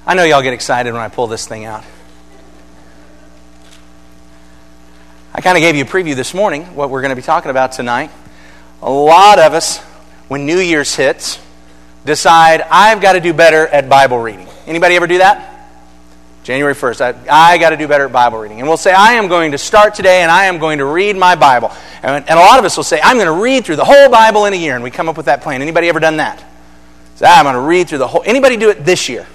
I know y'all get excited when I pull this thing out. I kind of gave you a preview this morning, what we're going to be talking about tonight. A lot of us, when New Year's hits, decide, I've got to do better at Bible reading. Anybody ever do that? January 1st, I got to do better at Bible reading. And we'll say, I am going to start today and I am going to read my Bible. And a lot of us will say, I'm going to read through the whole Bible in a year. And we come up with that plan. Anybody ever done that? Say, I'm going to read through the whole... Anybody do it this year?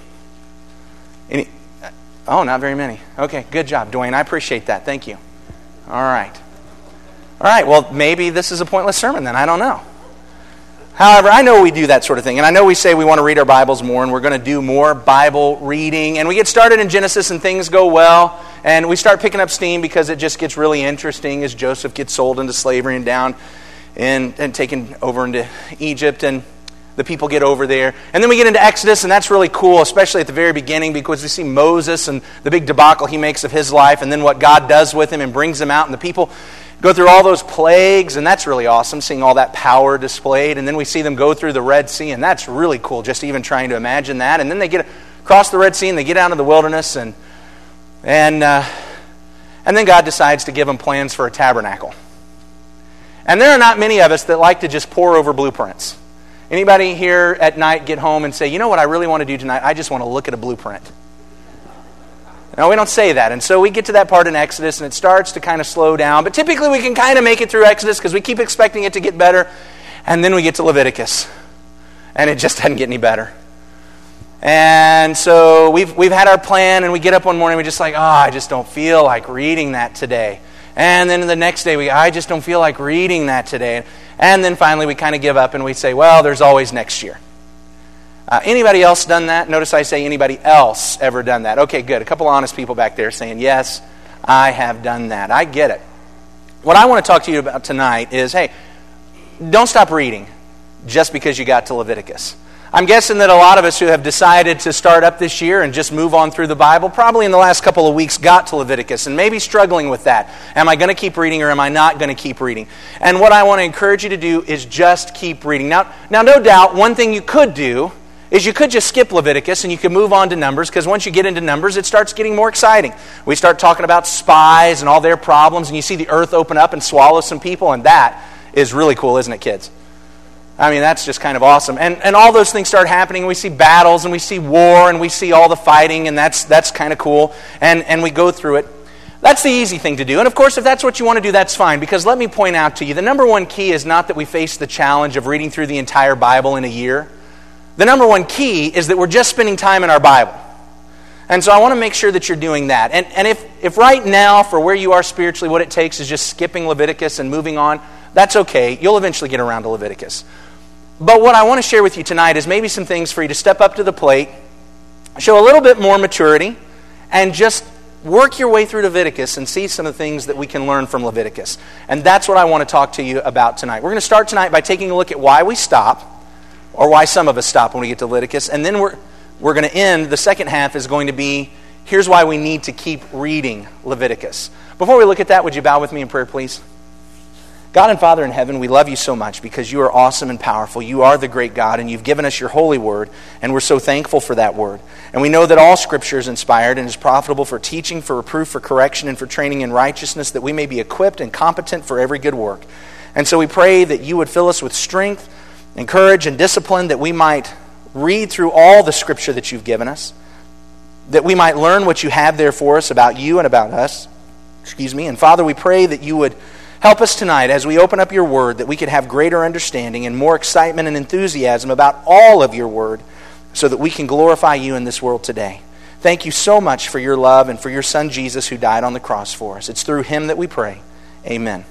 Oh, not very many. Okay, good job, Dwayne. I appreciate that. Thank you. All right. Well, maybe this is a pointless sermon then. I don't know. However, I know we do that sort of thing. And I know we say we want to read our Bibles more and we're going to do more Bible reading. And we get started in Genesis and things go well. And we start picking up steam because it just gets really interesting as Joseph gets sold into slavery and down and taken over into Egypt. And the people get over there. And then we get into Exodus, and that's really cool, especially at the very beginning, because we see Moses and the big debacle he makes of his life, and then what God does with him and brings him out, and the people go through all those plagues, and that's really awesome, seeing all that power displayed. And then we see them go through the Red Sea, and that's really cool, just even trying to imagine that. And then they get across the Red Sea, and they get out into the wilderness, and then God decides to give them plans for a tabernacle. And there are not many of us that like to just pore over blueprints. Anybody here at night get home and say, you know what I really want to do tonight? I just want to look at a blueprint. No, we don't say that. And so we get to that part in Exodus and it starts to kind of slow down. But typically we can kind of make it through Exodus because we keep expecting it to get better. And then we get to Leviticus. And it just doesn't get any better. And so we've had our plan and we get up one morning and we're just like, I just don't feel like reading that today. And then the next day, I just don't feel like reading that today. And then finally, we kind of give up and we say, well, there's always next year. Anybody else done that? Notice I say anybody else ever done that. Okay, good. A couple honest people back there saying, yes, I have done that. I get it. What I want to talk to you about tonight is, hey, don't stop reading just because you got to Leviticus. I'm guessing that a lot of us who have decided to start up this year and just move on through the Bible, probably in the last couple of weeks got to Leviticus and maybe struggling with that. Am I going to keep reading or am I not going to keep reading? And what I want to encourage you to do is just keep reading. Now, no doubt, one thing you could do is you could just skip Leviticus and you could move on to Numbers, because once you get into Numbers, it starts getting more exciting. We start talking about spies and all their problems, and you see the earth open up and swallow some people, and that is really cool, isn't it, kids? I mean, that's just kind of awesome. And all those things start happening. We see battles and we see war and we see all the fighting, and that's kind of cool. And we go through it. That's the easy thing to do. And of course, if that's what you want to do, that's fine. Because let me point out to you, the number one key is not that we face the challenge of reading through the entire Bible in a year. The number one key is that we're just spending time in our Bible. And so I want to make sure that you're doing that. And if right now, for where you are spiritually, what it takes is just skipping Leviticus and moving on, that's okay. You'll eventually get around to Leviticus. But what I want to share with you tonight is maybe some things for you to step up to the plate, show a little bit more maturity, and just work your way through Leviticus and see some of the things that we can learn from Leviticus. And that's what I want to talk to you about tonight. We're going to start tonight by taking a look at why we stop, or why some of us stop when we get to Leviticus. And then we're going to end, the second half is going to be, here's why we need to keep reading Leviticus. Before we look at that, would you bow with me in prayer, please? God and Father in heaven, we love you so much because you are awesome and powerful. You are the great God, and you've given us your holy word, and we're so thankful for that word. And we know that all Scripture is inspired and is profitable for teaching, for reproof, for correction, and for training in righteousness, that we may be equipped and competent for every good work. And so we pray that you would fill us with strength and courage and discipline, that we might read through all the Scripture that you've given us, that we might learn what you have there for us about you and about us. And Father, we pray that you would help us tonight as we open up your word, that we could have greater understanding and more excitement and enthusiasm about all of your word, so that we can glorify you in this world today. Thank you so much for your love and for your Son Jesus, who died on the cross for us. It's through him that we pray. Amen.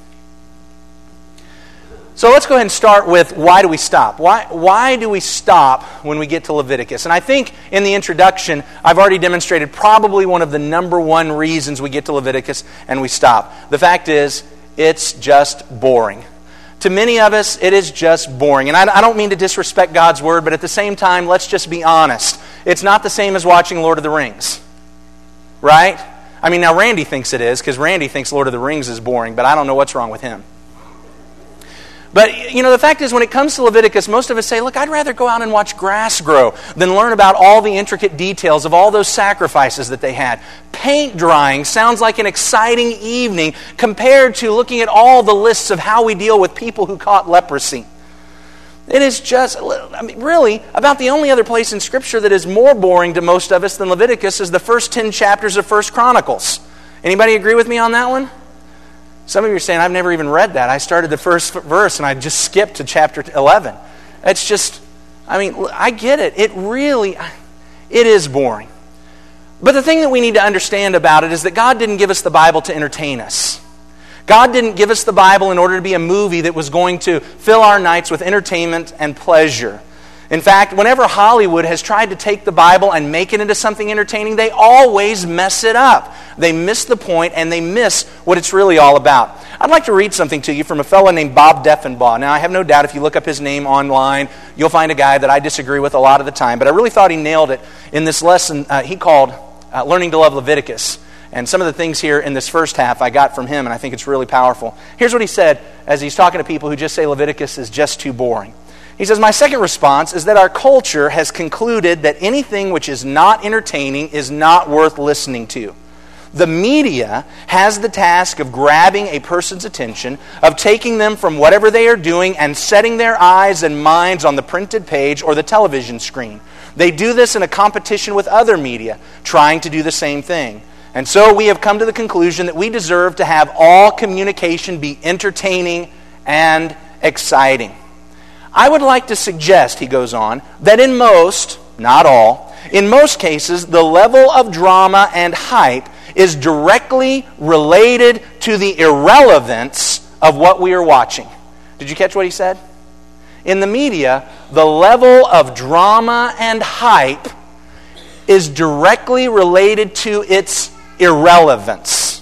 So let's go ahead and start with, why do we stop? Why do we stop when we get to Leviticus? And I think in the introduction, I've already demonstrated probably one of the number one reasons we get to Leviticus and we stop. The fact is, it's just boring. To many of us, it is just boring. And I don't mean to disrespect God's word, but at the same time, let's just be honest. It's not the same as watching Lord of the Rings. Right? I mean, now Randy thinks it is, because Randy thinks Lord of the Rings is boring, but I don't know what's wrong with him. But, the fact is, when it comes to Leviticus, most of us say, look, I'd rather go out and watch grass grow than learn about all the intricate details of all those sacrifices that they had. Paint drying sounds like an exciting evening compared to looking at all the lists of how we deal with people who caught leprosy. It is just, really, about the only other place in Scripture that is more boring to most of us than Leviticus is the first 10 chapters of 1 Chronicles. Anybody agree with me on that one? Some of you are saying, I've never even read that. I started the first verse and I just skipped to chapter 11. It's just, I get it. It is boring. But the thing that we need to understand about it is that God didn't give us the Bible to entertain us. God didn't give us the Bible in order to be a movie that was going to fill our nights with entertainment and pleasure. In fact, whenever Hollywood has tried to take the Bible and make it into something entertaining, they always mess it up. They miss the point and they miss what it's really all about. I'd like to read something to you from a fellow named Bob Deffinbaugh. Now, I have no doubt if you look up his name online, you'll find a guy that I disagree with a lot of the time. But I really thought he nailed it in this lesson he called Learning to Love Leviticus. And some of the things here in this first half I got from him, and I think it's really powerful. Here's what he said as he's talking to people who just say Leviticus is just too boring. He says, my second response is that our culture has concluded that anything which is not entertaining is not worth listening to. The media has the task of grabbing a person's attention, of taking them from whatever they are doing and setting their eyes and minds on the printed page or the television screen. They do this in a competition with other media, trying to do the same thing. And so we have come to the conclusion that we deserve to have all communication be entertaining and exciting. I would like to suggest, he goes on, that in most, not all, in most cases, the level of drama and hype is directly related to the irrelevance of what we are watching. Did you catch what he said? In the media, the level of drama and hype is directly related to its irrelevance.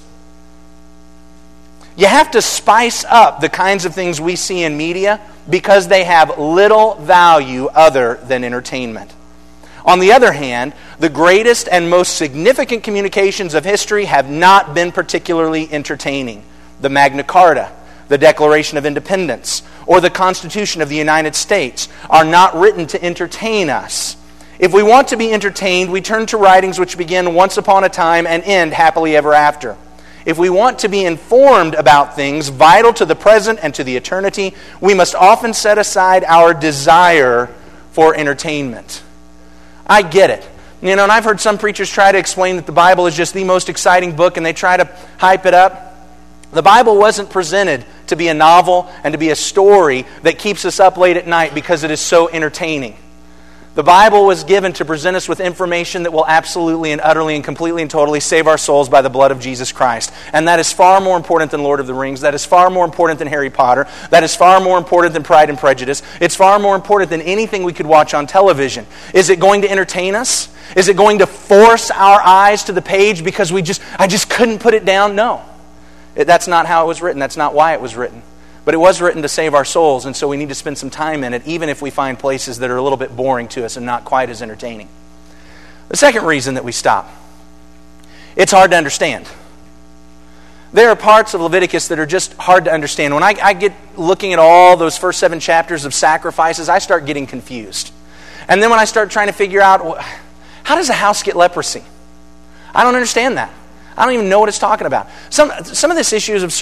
You have to spice up the kinds of things we see in media because they have little value other than entertainment. On the other hand, the greatest and most significant communications of history have not been particularly entertaining. The Magna Carta, the Declaration of Independence, or the Constitution of the United States are not written to entertain us. If we want to be entertained, we turn to writings which begin once upon a time and end happily ever after. If we want to be informed about things vital to the present and to the eternity, we must often set aside our desire for entertainment. I get it. And I've heard some preachers try to explain that the Bible is just the most exciting book and they try to hype it up. The Bible wasn't presented to be a novel and to be a story that keeps us up late at night because it is so entertaining. The Bible was given to present us with information that will absolutely and utterly and completely and totally save our souls by the blood of Jesus Christ. And that is far more important than Lord of the Rings. That is far more important than Harry Potter. That is far more important than Pride and Prejudice. It's far more important than anything we could watch on television. Is it going to entertain us? Is it going to force our eyes to the page because I just couldn't put it down? No. That's not how it was written. That's not why it was written. But it was written to save our souls, and so we need to spend some time in it, even if we find places that are a little bit boring to us and not quite as entertaining. The second reason that we stop, it's hard to understand. There are parts of Leviticus that are just hard to understand. When I get looking at all those first 7 chapters of sacrifices, I start getting confused. And then when I start trying to figure out, how does a house get leprosy? I don't understand that. I don't even know what it's talking about. Some of this issues of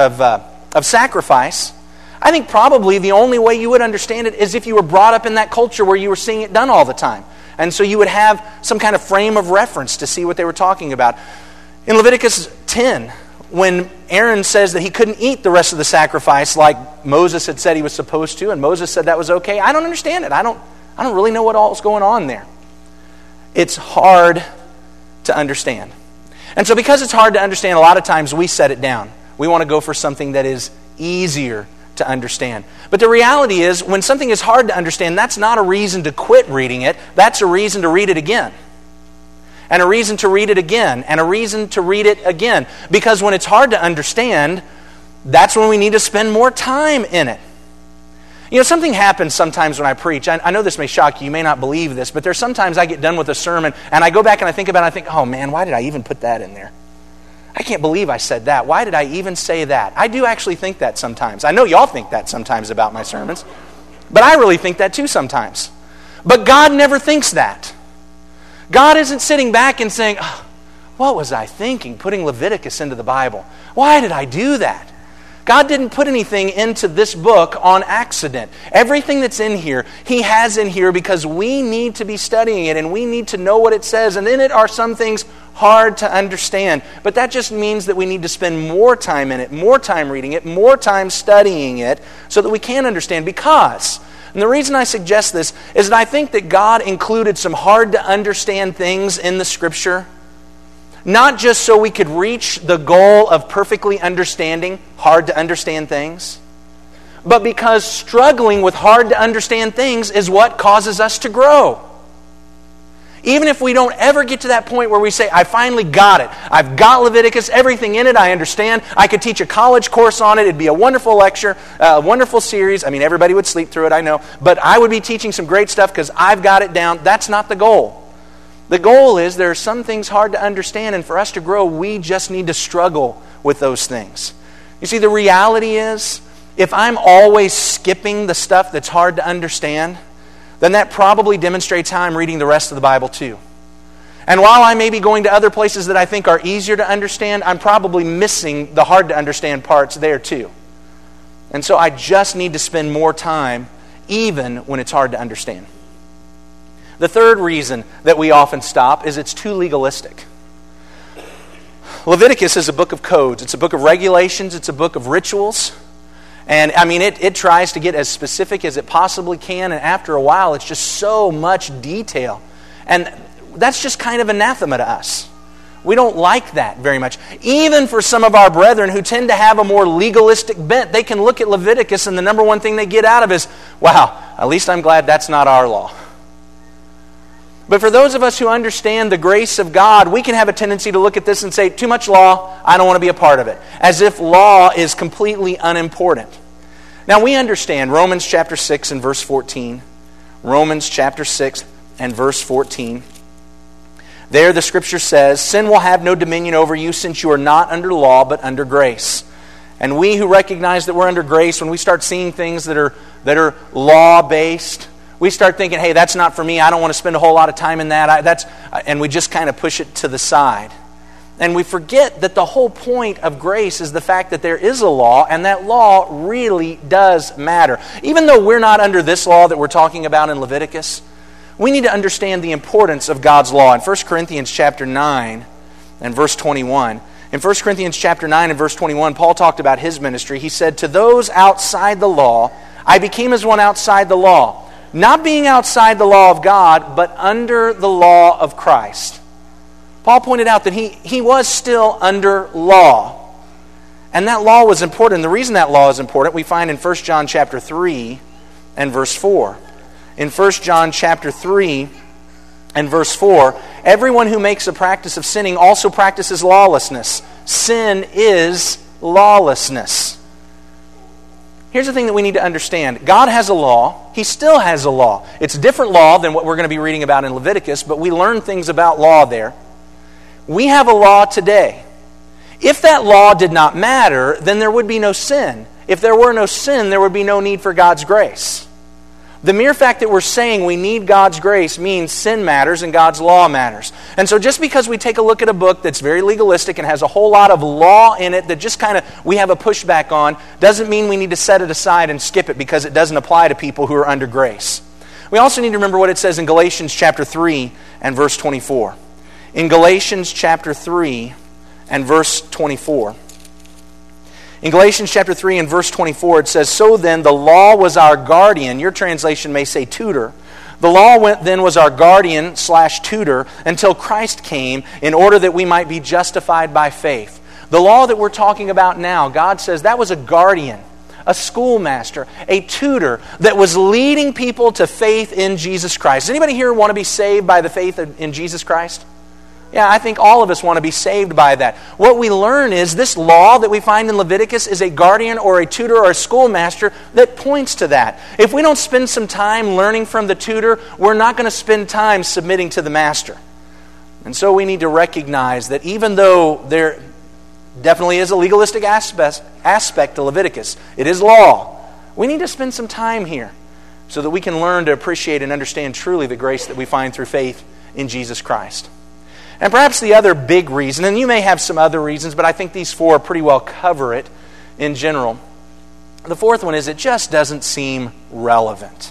sacrifice, I think probably the only way you would understand it is if you were brought up in that culture where you were seeing it done all the time. And so you would have some kind of frame of reference to see what they were talking about. In Leviticus 10, when Aaron says that he couldn't eat the rest of the sacrifice like Moses had said he was supposed to, and Moses said that was okay, I don't understand it. I don't really know what all is going on there. It's hard to understand. And so because it's hard to understand, a lot of times we set it down. We want to go for something that is easier to understand. But the reality is, when something is hard to understand, that's not a reason to quit reading it. That's a reason to read it again. And a reason to read it again. And a reason to read it again. Because when it's hard to understand, that's when we need to spend more time in it. Something happens sometimes when I preach. I know this may shock you. You may not believe this. But there's sometimes I get done with a sermon and I go back and I think about it and I think, oh man, why did I even put that in there? I can't believe I said that. Why did I even say that? I do actually think that sometimes. I know y'all think that sometimes about my sermons, but I really think that too sometimes. But God never thinks that. God isn't sitting back and saying, oh, what was I thinking, putting Leviticus into the Bible? Why did I do that? God didn't put anything into this book on accident. Everything that's in here, He has in here because we need to be studying it and we need to know what it says. And in it are some things hard to understand. But that just means that we need to spend more time in it, more time reading it, more time studying it so that we can understand. Because, and the reason I suggest this is that I think that God included some hard to understand things in the Scripture, not just so we could reach the goal of perfectly understanding hard to understand things, but because struggling with hard to understand things is what causes us to grow. Even if we don't ever get to that point where we say, I finally got it. I've got Leviticus, everything in it I understand. I could teach a college course on it. It'd be a wonderful lecture, a wonderful series. I mean, everybody would sleep through it, I know. But I would be teaching some great stuff because I've got it down. That's not the goal. The goal is there are some things hard to understand, and for us to grow, we just need to struggle with those things. You see, the reality is, if I'm always skipping the stuff that's hard to understand, then that probably demonstrates how I'm reading the rest of the Bible too. And while I may be going to other places that I think are easier to understand, I'm probably missing the hard to understand parts there too. And so I just need to spend more time even when it's hard to understand. The third reason that we often stop is it's too legalistic. Leviticus is a book of codes. It's a book of regulations. It's a book of rituals. And I mean, it tries to get as specific as it possibly can. And after a while, it's just so much detail. And that's just kind of anathema to us. We don't like that very much. Even for some of our brethren who tend to have a more legalistic bent, they can look at Leviticus and the number one thing they get out of is, wow, at least I'm glad that's not our law. But for those of us who understand the grace of God, we can have a tendency to look at this and say, too much law, I don't want to be a part of it. As if law is completely unimportant. Now we understand Romans chapter 6 and verse 14. Romans chapter 6 and verse 14. There the Scripture says, sin will have no dominion over you since you are not under law but under grace. And we who recognize that we're under grace, when we start seeing things that are law-based, we start thinking, hey, that's not for me. I don't want to spend a whole lot of time in that. And we just kind of push it to the side. And we forget that the whole point of grace is the fact that there is a law, and that law really does matter. Even though we're not under this law that we're talking about in Leviticus, we need to understand the importance of God's law. In 1 Corinthians chapter 9 and verse 21, in 1 Corinthians chapter 9 and verse 21, Paul talked about his ministry. He said, to those outside the law, I became as one outside the law. Not being outside the law of God, but under the law of Christ. Paul pointed out that he was still under law. And that law was important. The reason that law is important, we find in 1 John chapter 3 and verse 4. In 1 John chapter 3 and verse 4, everyone who makes a practice of sinning also practices lawlessness. Sin is lawlessness. Here's the thing that we need to understand. God has a law. He still has a law. It's a different law than what we're going to be reading about in Leviticus, but we learn things about law there. We have a law today. If that law did not matter, then there would be no sin. If there were no sin, there would be no need for God's grace. The mere fact that we're saying we need God's grace means sin matters and God's law matters. And so just because we take a look at a book that's very legalistic and has a whole lot of law in it that just kind of we have a pushback on, doesn't mean we need to set it aside and skip it because it doesn't apply to people who are under grace. We also need to remember what it says in Galatians chapter 3 and verse 24. In Galatians chapter 3 and verse 24. In Galatians chapter 3 and verse 24, it says, so then the law was our guardian. Your translation may say tutor. The law then was our guardian / tutor until Christ came in order that we might be justified by faith. The law that we're talking about now, God says that was a guardian, a schoolmaster, a tutor that was leading people to faith in Jesus Christ. Does anybody here want to be saved by the faith in Jesus Christ? Yeah, I think all of us want to be saved by that. What we learn is this law that we find in Leviticus is a guardian or a tutor or a schoolmaster that points to that. If we don't spend some time learning from the tutor, we're not going to spend time submitting to the master. And so we need to recognize that even though Definitely is a legalistic aspect to Leviticus. It is law. We need to spend some time here so that we can learn to appreciate and understand truly the grace that we find through faith in Jesus Christ. And perhaps the other big reason, and you may have some other reasons, but I think these four pretty well cover it in general. The fourth one is it just doesn't seem relevant.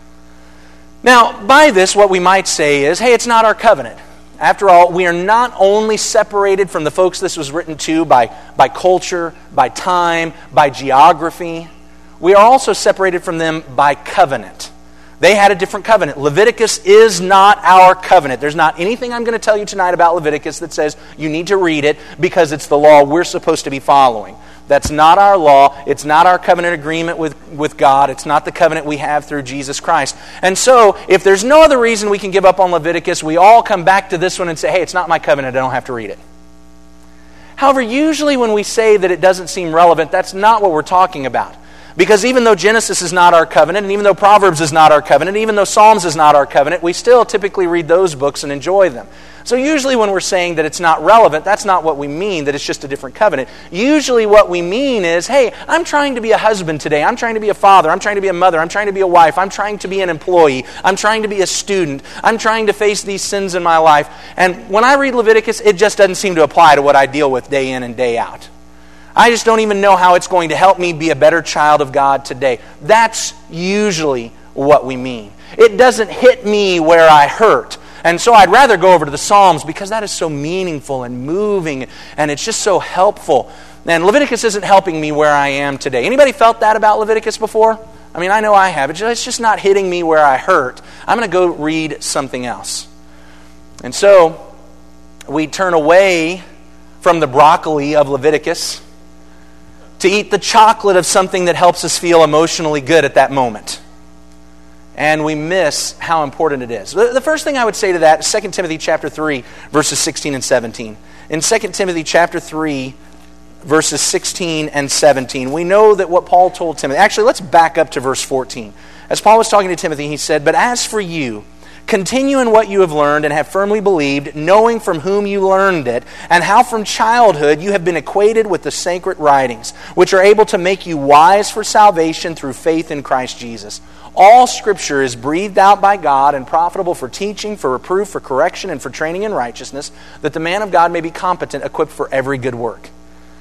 Now, by this, what we might say is, hey, it's not our covenant. After all, we are not only separated from the folks this was written to by culture, by time, by geography, we are also separated from them by covenant. They had a different covenant. Leviticus is not our covenant. There's not anything I'm going to tell you tonight about Leviticus that says you need to read it because it's the law we're supposed to be following. That's not our law. It's not our covenant agreement with God. It's not the covenant we have through Jesus Christ. And so, if there's no other reason we can give up on Leviticus, we all come back to this one and say, hey, it's not my covenant. I don't have to read it. However, usually when we say that it doesn't seem relevant, that's not what we're talking about. Because even though Genesis is not our covenant, and even though Proverbs is not our covenant, and even though Psalms is not our covenant, we still typically read those books and enjoy them. So usually when we're saying that it's not relevant, that's not what we mean, that it's just a different covenant. Usually what we mean is, hey, I'm trying to be a husband today. I'm trying to be a father. I'm trying to be a mother. I'm trying to be a wife. I'm trying to be an employee. I'm trying to be a student. I'm trying to face these sins in my life. And when I read Leviticus, it just doesn't seem to apply to what I deal with day in and day out. I just don't even know how it's going to help me be a better child of God today. That's usually what we mean. It doesn't hit me where I hurt. And so I'd rather go over to the Psalms because that is so meaningful and moving and it's just so helpful. And Leviticus isn't helping me where I am today. Anybody felt that about Leviticus before? I mean, I know I have. It's just not hitting me where I hurt. I'm going to go read something else. And so we turn away from the broccoli of Leviticus to eat the chocolate of something that helps us feel emotionally good at that moment. And we miss how important it is. The first thing I would say to that is 2 Timothy chapter 3, verses 16 and 17. In 2 Timothy chapter 3, verses 16 and 17, we know that what Paul told Timothy... Actually, let's back up to verse 14. As Paul was talking to Timothy, he said, "But as for you, continue in what you have learned and have firmly believed, knowing from whom you learned it, and how from childhood you have been acquainted with the sacred writings, which are able to make you wise for salvation through faith in Christ Jesus. All Scripture is breathed out by God and profitable for teaching, for reproof, for correction, and for training in righteousness, that the man of God may be competent, equipped for every good work."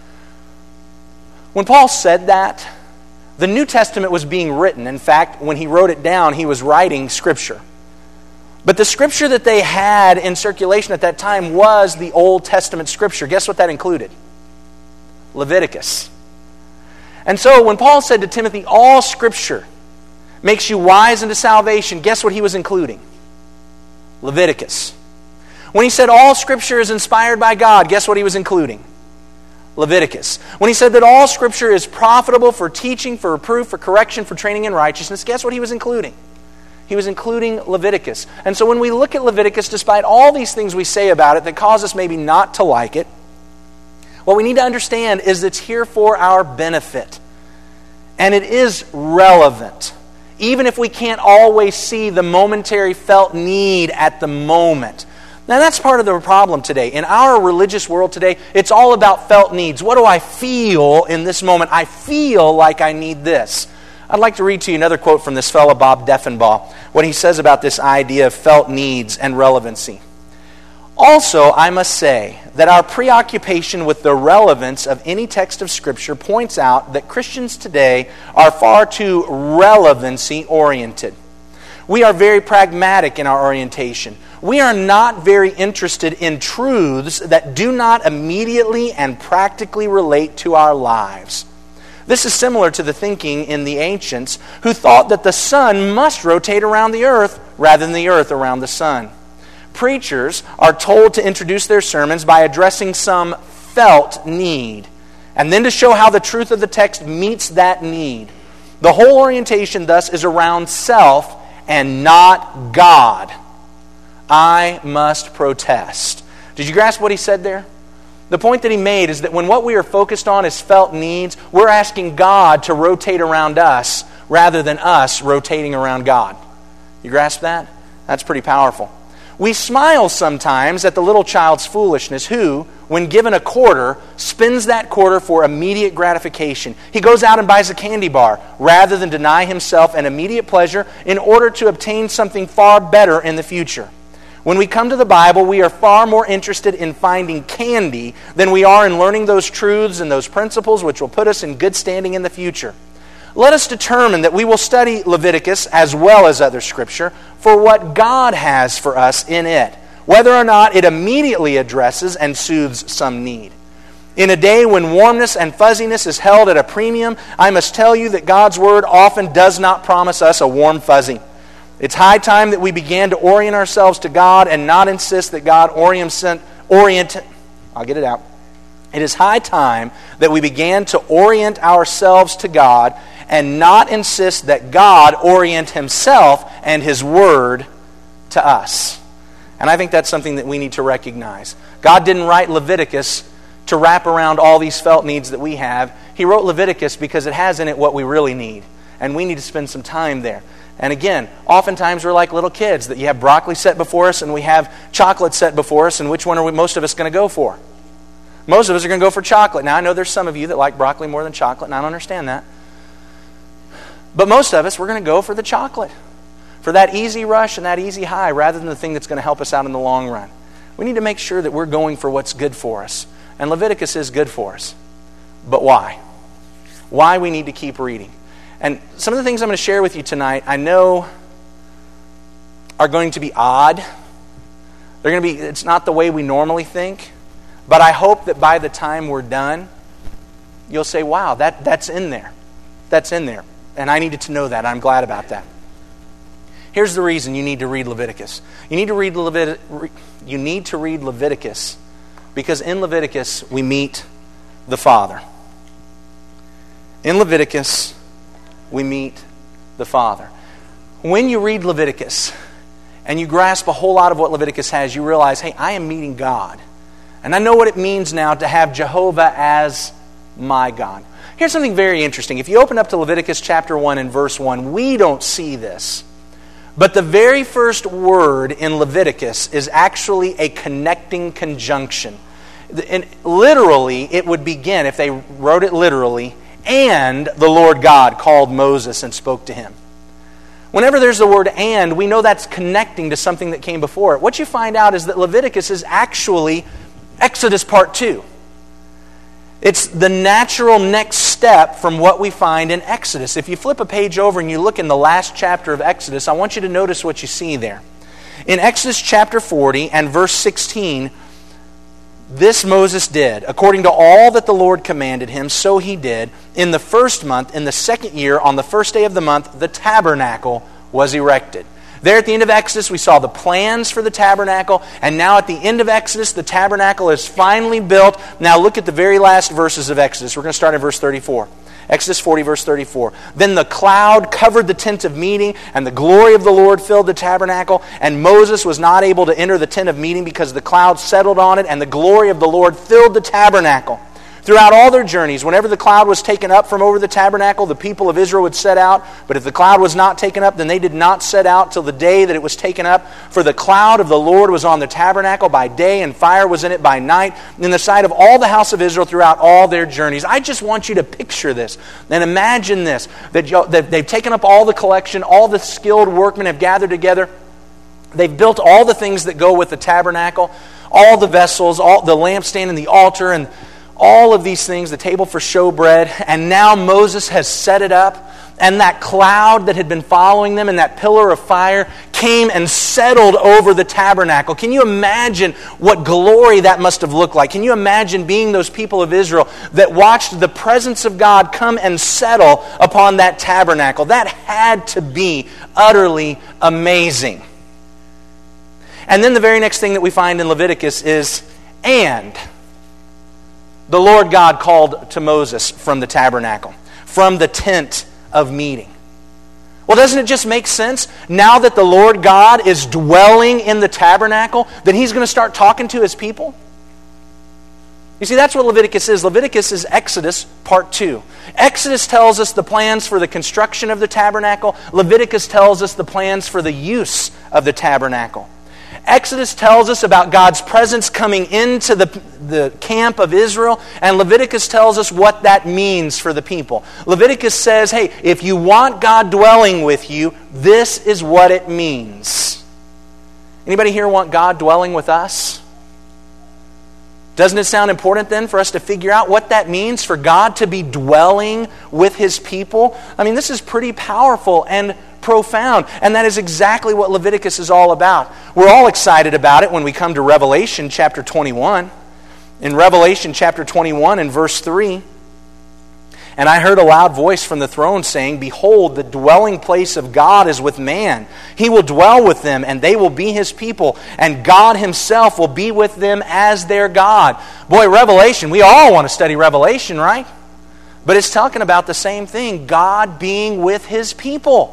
When Paul said that, the New Testament was being written. In fact, when he wrote it down, he was writing Scripture. But the Scripture that they had in circulation at that time was the Old Testament Scripture. Guess what that included? Leviticus. And so when Paul said to Timothy, all Scripture makes you wise unto salvation, guess what he was including? Leviticus. When he said all Scripture is inspired by God, guess what he was including? Leviticus. When he said that all Scripture is profitable for teaching, for reproof, for correction, for training in righteousness, guess what he was including? He was including Leviticus. And so when we look at Leviticus, despite all these things we say about it that cause us maybe not to like it, what we need to understand is it's here for our benefit. And it is relevant. Even if we can't always see the momentary felt need at the moment. Now that's part of the problem today. In our religious world today, it's all about felt needs. What do I feel in this moment? I feel like I need this. I'd like to read to you another quote from this fellow, Bob Deffinbaugh, what he says about this idea of felt needs and relevancy. "Also, I must say that our preoccupation with the relevance of any text of Scripture points out that Christians today are far too relevancy-oriented. We are very pragmatic in our orientation. We are not very interested in truths that do not immediately and practically relate to our lives. This is similar to the thinking in the ancients who thought that the sun must rotate around the earth rather than the earth around the sun. Preachers are told to introduce their sermons by addressing some felt need, and then to show how the truth of the text meets that need. The whole orientation thus is around self and not God. I must protest." Did you grasp what he said there? The point that he made is that when what we are focused on is felt needs, we're asking God to rotate around us rather than us rotating around God. You grasp that? That's pretty powerful. We smile sometimes at the little child's foolishness who, when given a quarter, spends that quarter for immediate gratification. He goes out and buys a candy bar rather than deny himself an immediate pleasure in order to obtain something far better in the future. When we come to the Bible, we are far more interested in finding candy than we are in learning those truths and those principles which will put us in good standing in the future. Let us determine that we will study Leviticus as well as other Scripture for what God has for us in it, whether or not it immediately addresses and soothes some need. In a day when warmness and fuzziness is held at a premium, I must tell you that God's Word often does not promise us a warm fuzzy. It's high time that we began to orient ourselves to God and not insist that God It is high time that we began to orient ourselves to God and not insist that God orient Himself and His Word to us. And I think that's something that we need to recognize. God didn't write Leviticus to wrap around all these felt needs that we have. He wrote Leviticus because it has in it what we really need. And we need to spend some time there. And again, oftentimes we're like little kids, that you have broccoli set before us and we have chocolate set before us, and which one are most of us going to go for? Most of us are going to go for chocolate. Now, I know there's some of you that like broccoli more than chocolate, and I don't understand that. But most of us, we're going to go for the chocolate, for that easy rush and that easy high, rather than the thing that's going to help us out in the long run. We need to make sure that we're going for what's good for us. And Leviticus is good for us. But why? Why we need to keep reading. And some of the things I'm going to share with you tonight, I know are going to be odd. It's not the way we normally think. But I hope that by the time we're done, you'll say, wow, that's in there. That's in there. And I needed to know that. I'm glad about that. Here's the reason you need to read Leviticus. You need to read Leviticus because in Leviticus we meet the Father. In Leviticus we meet the Father. When you read Leviticus and you grasp a whole lot of what Leviticus has, you realize, hey, I am meeting God. And I know what it means now to have Jehovah as my God. Here's something very interesting. If you open up to Leviticus chapter 1 and verse 1, we don't see this. But the very first word in Leviticus is actually a connecting conjunction. And literally, it would begin, if they wrote it literally, and the Lord God called Moses and spoke to him. Whenever there's the word and, we know that's connecting to something that came before it. What you find out is that Leviticus is actually Exodus part 2. It's the natural next step from what we find in Exodus. If you flip a page over and you look in the last chapter of Exodus, I want you to notice what you see there. In Exodus chapter 40 and verse 16, this Moses did. According to all that the Lord commanded him, so he did. In the first month, in the second year, on the first day of the month, the tabernacle was erected. There at the end of Exodus, we saw the plans for the tabernacle, and now at the end of Exodus, the tabernacle is finally built. Now look at the very last verses of Exodus. We're going to start in verse 34. Exodus 40, verse 34. Then the cloud covered the tent of meeting, and the glory of the Lord filled the tabernacle, and Moses was not able to enter the tent of meeting because the cloud settled on it, and the glory of the Lord filled the tabernacle. Throughout all their journeys, whenever the cloud was taken up from over the tabernacle, the people of Israel would set out. But if the cloud was not taken up, then they did not set out till the day that it was taken up. For the cloud of the Lord was on the tabernacle by day, and fire was in it by night, in the sight of all the house of Israel throughout all their journeys. I just want you to picture this and imagine this, that they've taken up all the collection, all the skilled workmen have gathered together. They've built all the things that go with the tabernacle, all the vessels, all the lampstand and the altar, and all of these things, the table for showbread, and now Moses has set it up, and that cloud that had been following them and that pillar of fire came and settled over the tabernacle. Can you imagine what glory that must have looked like? Can you imagine being those people of Israel that watched the presence of God come and settle upon that tabernacle? That had to be utterly amazing. And then the very next thing that we find in Leviticus is, and the Lord God called to Moses from the tabernacle, from the tent of meeting. Well, doesn't it just make sense? Now that the Lord God is dwelling in the tabernacle, that He's going to start talking to His people? You see, that's what Leviticus is. Leviticus is Exodus part 2. Exodus tells us the plans for the construction of the tabernacle. Leviticus tells us the plans for the use of the tabernacle. Exodus tells us about God's presence coming into the camp of Israel, and Leviticus tells us what that means for the people. Leviticus says, hey, if you want God dwelling with you, this is what it means. Anybody here want God dwelling with us? Doesn't it sound important then for us to figure out what that means for God to be dwelling with His people? I mean, this is pretty powerful and profound, and that is exactly what Leviticus is all about. We're all excited about it when we come to Revelation chapter 21. In Revelation chapter 21 and verse 3, "And I heard a loud voice from the throne saying, Behold, the dwelling place of God is with man. He will dwell with them, and they will be His people, and God Himself will be with them as their God." Boy, Revelation, we all want to study Revelation, right? But it's talking about the same thing, God being with His people.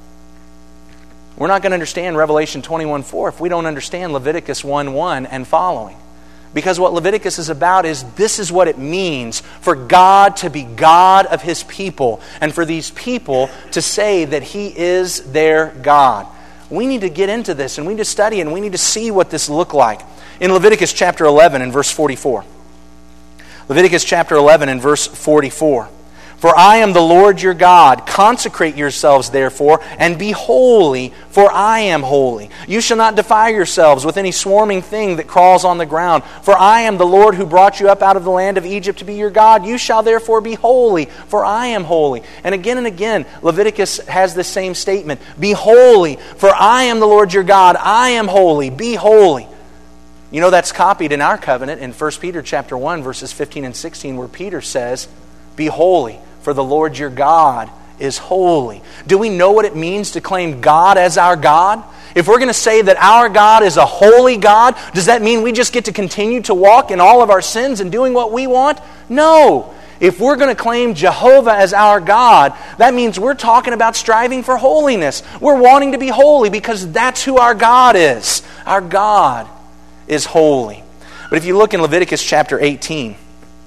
We're not going to understand Revelation 21:4 if we don't understand Leviticus 1:1 and following. Because what Leviticus is about is this is what it means for God to be God of His people and for these people to say that He is their God. We need to get into this and we need to study and we need to see what this looks like. In Leviticus chapter 11 and verse 44. Leviticus chapter 11 and verse 44. "For I am the Lord your God. Consecrate yourselves, therefore, and be holy, for I am holy. You shall not defile yourselves with any swarming thing that crawls on the ground. For I am the Lord who brought you up out of the land of Egypt to be your God. You shall therefore be holy, for I am holy." And again, Leviticus has the same statement. "Be holy, for I am the Lord your God. I am holy. Be holy." You know that's copied in our covenant in 1 Peter chapter 1, verses 15 and 16, where Peter says, "Be holy, for the Lord your God is holy." Do we know what it means to claim God as our God? If we're going to say that our God is a holy God, does that mean we just get to continue to walk in all of our sins and doing what we want? No. If we're going to claim Jehovah as our God, that means we're talking about striving for holiness. We're wanting to be holy because that's who our God is. Our God is holy. But if you look in Leviticus chapter 18,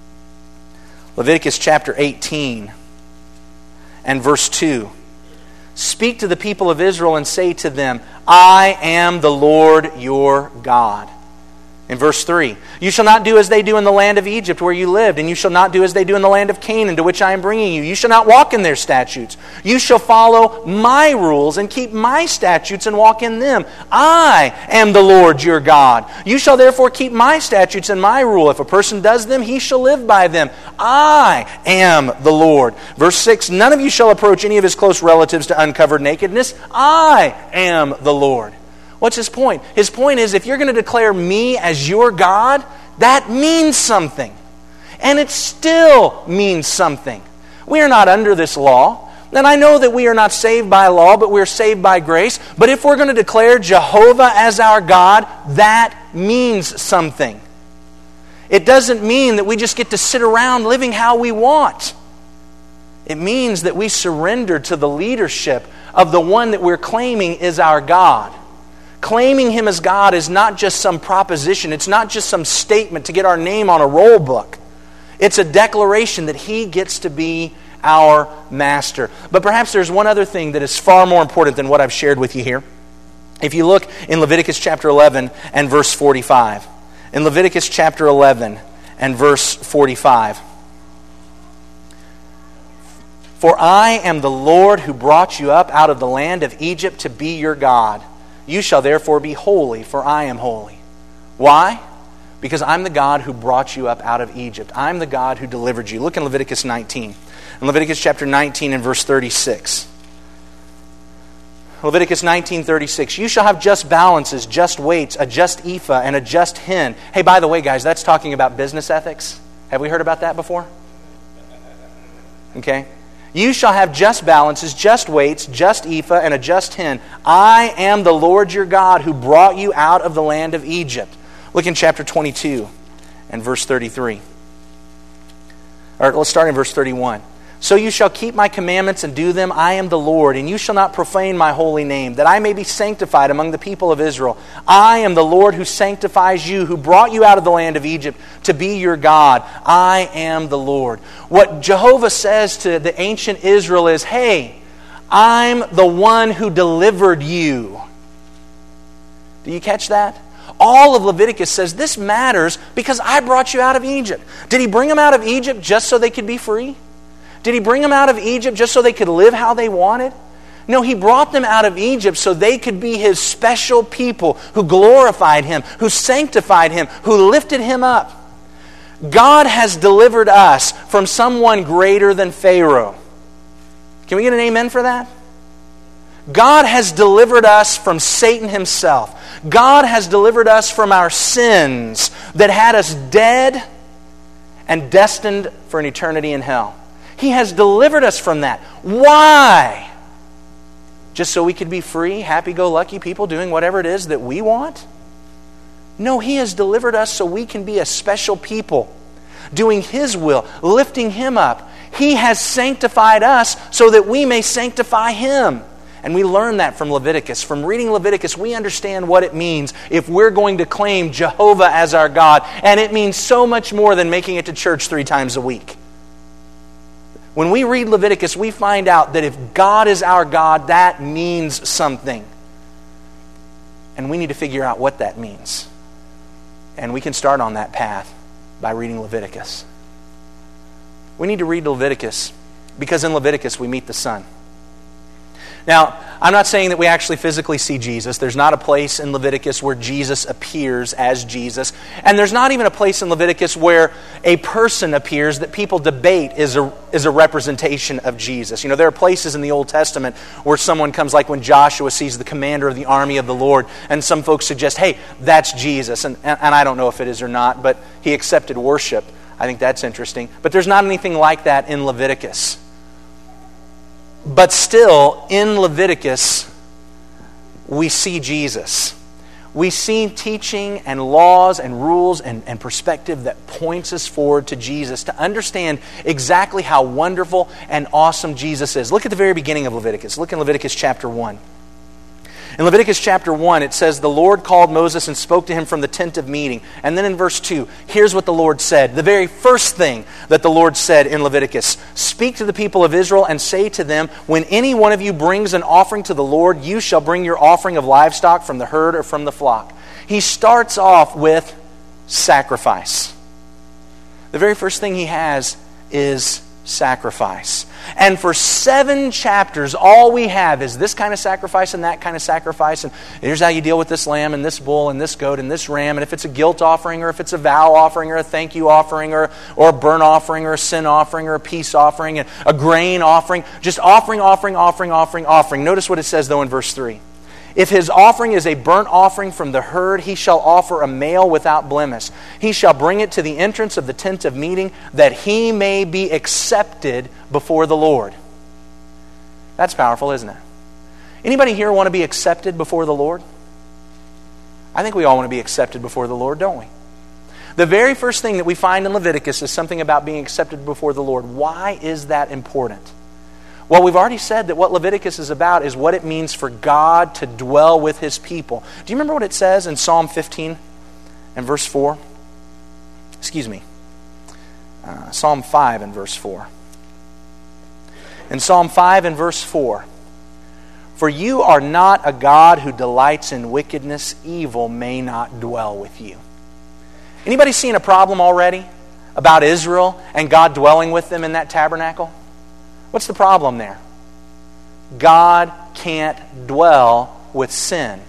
Leviticus chapter 18 and verse 2. "Speak to the people of Israel and say to them, I am the Lord your God." In verse 3, "You shall not do as they do in the land of Egypt where you lived, and you shall not do as they do in the land of Canaan to which I am bringing you. You shall not walk in their statutes. You shall follow my rules and keep my statutes and walk in them. I am the Lord your God. You shall therefore keep my statutes and my rule. If a person does them, he shall live by them. I am the Lord." Verse 6, "None of you shall approach any of his close relatives to uncovered nakedness. I am the Lord." What's his point? His point is if you're going to declare me as your God, that means something. And it still means something. We are not under this law. And I know that we are not saved by law, but we're saved by grace. But if we're going to declare Jehovah as our God, that means something. It doesn't mean that we just get to sit around living how we want. It means that we surrender to the leadership of the one that we're claiming is our God. Claiming Him as God is not just some proposition. It's not just some statement to get our name on a roll book. It's a declaration that He gets to be our master. But perhaps there's one other thing that is far more important than what I've shared with you here. If you look in Leviticus chapter 11 and verse 45. In Leviticus chapter 11 and verse 45. "For I am the Lord who brought you up out of the land of Egypt to be your God. You shall therefore be holy, for I am holy." Why? Because I'm the God who brought you up out of Egypt. I'm the God who delivered you. Look in Leviticus 19. In Leviticus chapter 19 and verse 36. Leviticus 19:36. "You shall have just balances, just weights, a just ephah, and a just hin." Hey, by the way, guys, that's talking about business ethics. Have we heard about that before? Okay. "You shall have just balances, just weights, just ephah, and a just hin. I am the Lord your God who brought you out of the land of Egypt." Look in chapter 22 and verse 33. Or let's start in verse 31. "So you shall keep my commandments and do them. I am the Lord, and you shall not profane my holy name, that I may be sanctified among the people of Israel. I am the Lord who sanctifies you, who brought you out of the land of Egypt to be your God. I am the Lord." What Jehovah says to the ancient Israel is, hey, I'm the one who delivered you. Do you catch that? All of Leviticus says this matters because I brought you out of Egypt. Did He bring them out of Egypt just so they could be free? Did He bring them out of Egypt just so they could live how they wanted? No, He brought them out of Egypt so they could be His special people who glorified Him, who sanctified Him, who lifted Him up. God has delivered us from someone greater than Pharaoh. Can we get an amen for that? God has delivered us from Satan himself. God has delivered us from our sins that had us dead and destined for an eternity in hell. He has delivered us from that. Why? Just so we could be free, happy-go-lucky people doing whatever it is that we want? No, He has delivered us so we can be a special people, doing His will, lifting Him up. He has sanctified us so that we may sanctify Him. And we learn that from Leviticus. From reading Leviticus, we understand what it means if we're going to claim Jehovah as our God. And it means so much more than making it to church 3 times a week. When we read Leviticus, we find out that if God is our God, that means something. And we need to figure out what that means. And we can start on that path by reading Leviticus. We need to read Leviticus because in Leviticus we meet the Son. Now, I'm not saying that we actually physically see Jesus. There's not a place in Leviticus where Jesus appears as Jesus. And there's not even a place in Leviticus where a person appears that people debate is a representation of Jesus. You know, there are places in the Old Testament where someone comes, like when Joshua sees the commander of the army of the Lord, and some folks suggest, hey, that's Jesus. And I don't know if it is or not, but he accepted worship. I think that's interesting. But there's not anything like that in Leviticus. But still, in Leviticus, we see Jesus. We see teaching and laws and rules and perspective that points us forward to Jesus to understand exactly how wonderful and awesome Jesus is. Look at the very beginning of Leviticus. Look in Leviticus chapter 1. In Leviticus chapter 1, it says, the Lord called Moses and spoke to him from the tent of meeting. And then in verse 2, here's what the Lord said. The very first thing that the Lord said in Leviticus, speak to the people of Israel and say to them, when any one of you brings an offering to the Lord, you shall bring your offering of livestock from the herd or from the flock. He starts off with sacrifice. The very first thing he has is sacrifice. And for 7 chapters, all we have is this kind of sacrifice and that kind of sacrifice. And here's how you deal with this lamb and this bull and this goat and this ram. And if it's a guilt offering or if it's a vow offering or a thank you offering or a burnt offering or a sin offering or a peace offering and a grain offering. Just offering. Notice what it says though in verse 3. If his offering is a burnt offering from the herd, he shall offer a male without blemish. He shall bring it to the entrance of the tent of meeting, that he may be accepted before the Lord. That's powerful, isn't it? Anybody here want to be accepted before the Lord? I think we all want to be accepted before the Lord, don't we? The very first thing that we find in Leviticus is something about being accepted before the Lord. Why is that important? Well, we've already said that what Leviticus is about is what it means for God to dwell with His people. Do you remember what it says in Psalm 15 and verse 4? Psalm 5 and verse 4. In Psalm 5 and verse 4, for you are not a God who delights in wickedness, evil may not dwell with you. Anybody seen a problem already about Israel and God dwelling with them in that tabernacle? What's the problem there? God can't dwell with sin.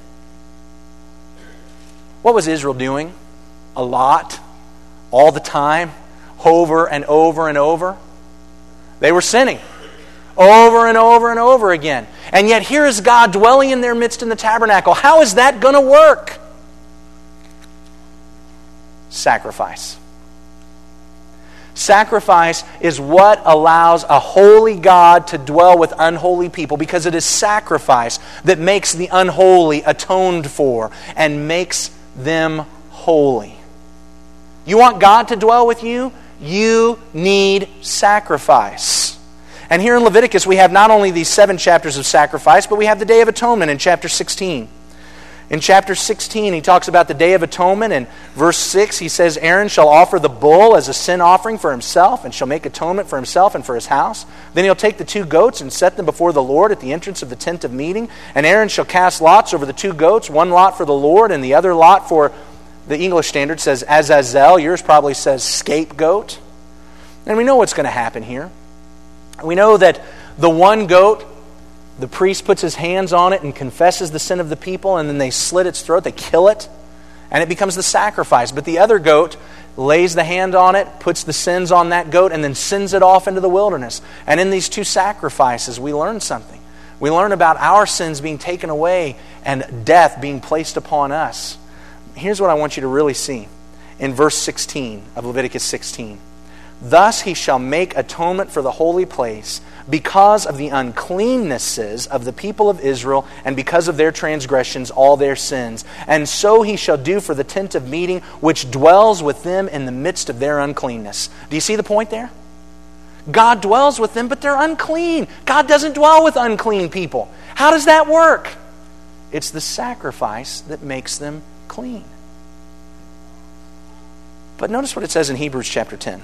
What was Israel doing? A lot, all the time, over and over and over. They were sinning over and over and over again. And yet here is God dwelling in their midst in the tabernacle. How is that going to work? Sacrifice. Sacrifice is what allows a holy God to dwell with unholy people, because it is sacrifice that makes the unholy atoned for and makes them holy. You want God to dwell with you? You need sacrifice. And here in Leviticus we have not only these 7 chapters of sacrifice, but we have the Day of Atonement in chapter 16. In chapter 16, he talks about the Day of Atonement. In verse 6, he says, Aaron shall offer the bull as a sin offering for himself, and shall make atonement for himself and for his house. Then he'll take the 2 goats and set them before the Lord at the entrance of the tent of meeting. And Aaron shall cast lots over the 2 goats, one lot for the Lord, and the other lot for, the English Standard says Azazel. Yours probably says scapegoat. And we know what's going to happen here. We know that the one goat, the priest puts his hands on it and confesses the sin of the people, and then they slit its throat, they kill it, and it becomes the sacrifice. But the other goat lays the hand on it, puts the sins on that goat, and then sends it off into the wilderness. And in these 2 sacrifices, we learn something. We learn about our sins being taken away and death being placed upon us. Here's what I want you to really see in verse 16 of Leviticus 16. Thus he shall make atonement for the holy place because of the uncleannesses of the people of Israel and because of their transgressions, all their sins. And so he shall do for the tent of meeting, which dwells with them in the midst of their uncleanness. Do you see the point there? God dwells with them, but they're unclean. God doesn't dwell with unclean people. How does that work? It's the sacrifice that makes them clean. But notice what it says in Hebrews chapter 10.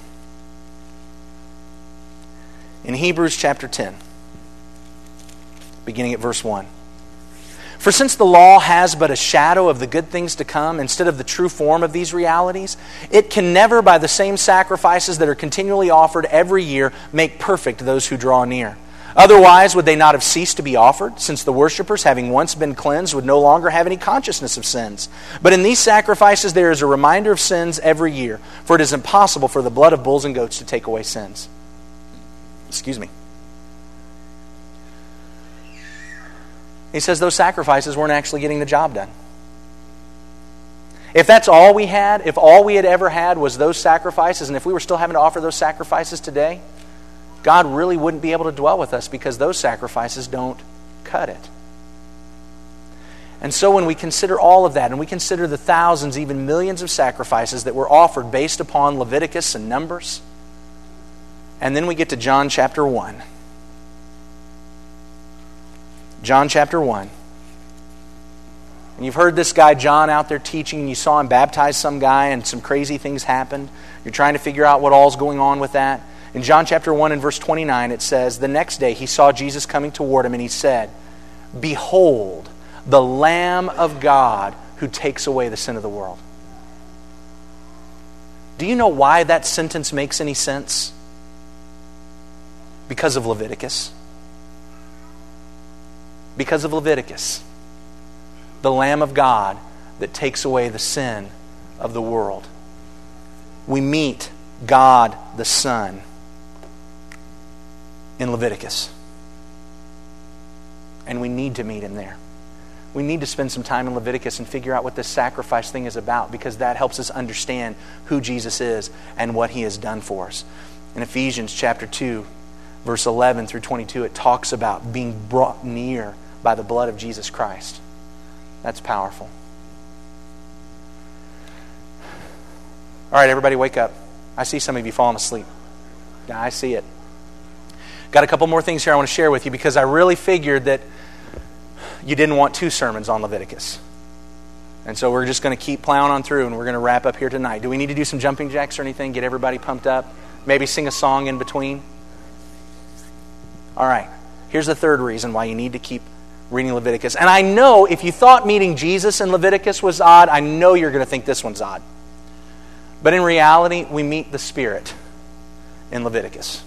In Hebrews chapter 10, beginning at verse 1. For since the law has but a shadow of the good things to come, instead of the true form of these realities, it can never, by the same sacrifices that are continually offered every year, make perfect those who draw near. Otherwise, would they not have ceased to be offered, since the worshippers, having once been cleansed, would no longer have any consciousness of sins? But in these sacrifices there is a reminder of sins every year, for it is impossible for the blood of bulls and goats to take away sins. Excuse me. He says those sacrifices weren't actually getting the job done. If that's all we had, if all we had ever had was those sacrifices, and if we were still having to offer those sacrifices today, God really wouldn't be able to dwell with us because those sacrifices don't cut it. And so when we consider all of that, and we consider the thousands, even millions of sacrifices that were offered based upon Leviticus and Numbers, and then we get to John chapter 1. John chapter 1. And you've heard this guy John out there teaching, and you saw him baptize some guy, and some crazy things happened. You're trying to figure out what all's going on with that. In John chapter 1 and verse 29, it says, the next day he saw Jesus coming toward him, and he said, Behold, the Lamb of God who takes away the sin of the world. Do you know why that sentence makes any sense? Because of Leviticus. Because of Leviticus. The Lamb of God that takes away the sin of the world. We meet God the Son in Leviticus. And we need to meet Him there. We need to spend some time in Leviticus and figure out what this sacrifice thing is about, because that helps us understand who Jesus is and what He has done for us. In Ephesians chapter 2, verse 11 through 22, it talks about being brought near by the blood of Jesus Christ. That's powerful. All right, everybody wake up. I see some of you falling asleep. Yeah, I see it. Got a couple more things here I want to share with you, because I really figured that you didn't want 2 sermons on Leviticus. And so we're just going to keep plowing on through, and we're going to wrap up here tonight. Do we need to do some jumping jacks or anything? Get everybody pumped up? Maybe sing a song in between? All right. Here's the third reason why you need to keep reading Leviticus. And I know if you thought meeting Jesus in Leviticus was odd, I know you're going to think this one's odd. But in reality, we meet the Spirit in Leviticus.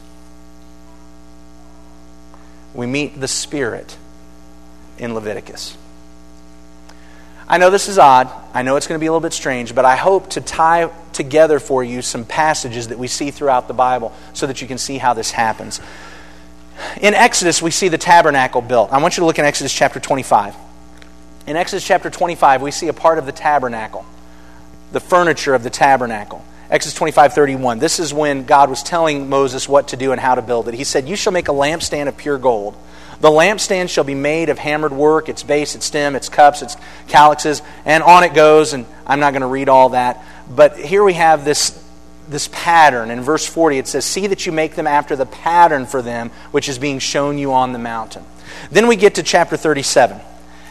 We meet the Spirit in Leviticus. I know this is odd. I know it's going to be a little bit strange, but I hope to tie together for you some passages that we see throughout the Bible so that you can see how this happens. In Exodus, we see the tabernacle built. I want you to look in Exodus chapter 25. In Exodus chapter 25, we see a part of the tabernacle, the furniture of the tabernacle. Exodus 25:31. This is when God was telling Moses what to do and how to build it. He said, You shall make a lampstand of pure gold. The lampstand shall be made of hammered work, its base, its stem, its cups, its calyxes, and on it goes, and I'm not going to read all that. But here we have this pattern. In verse 40 it says, See that you make them after the pattern for them, which is being shown you on the mountain. Then we get to chapter 37.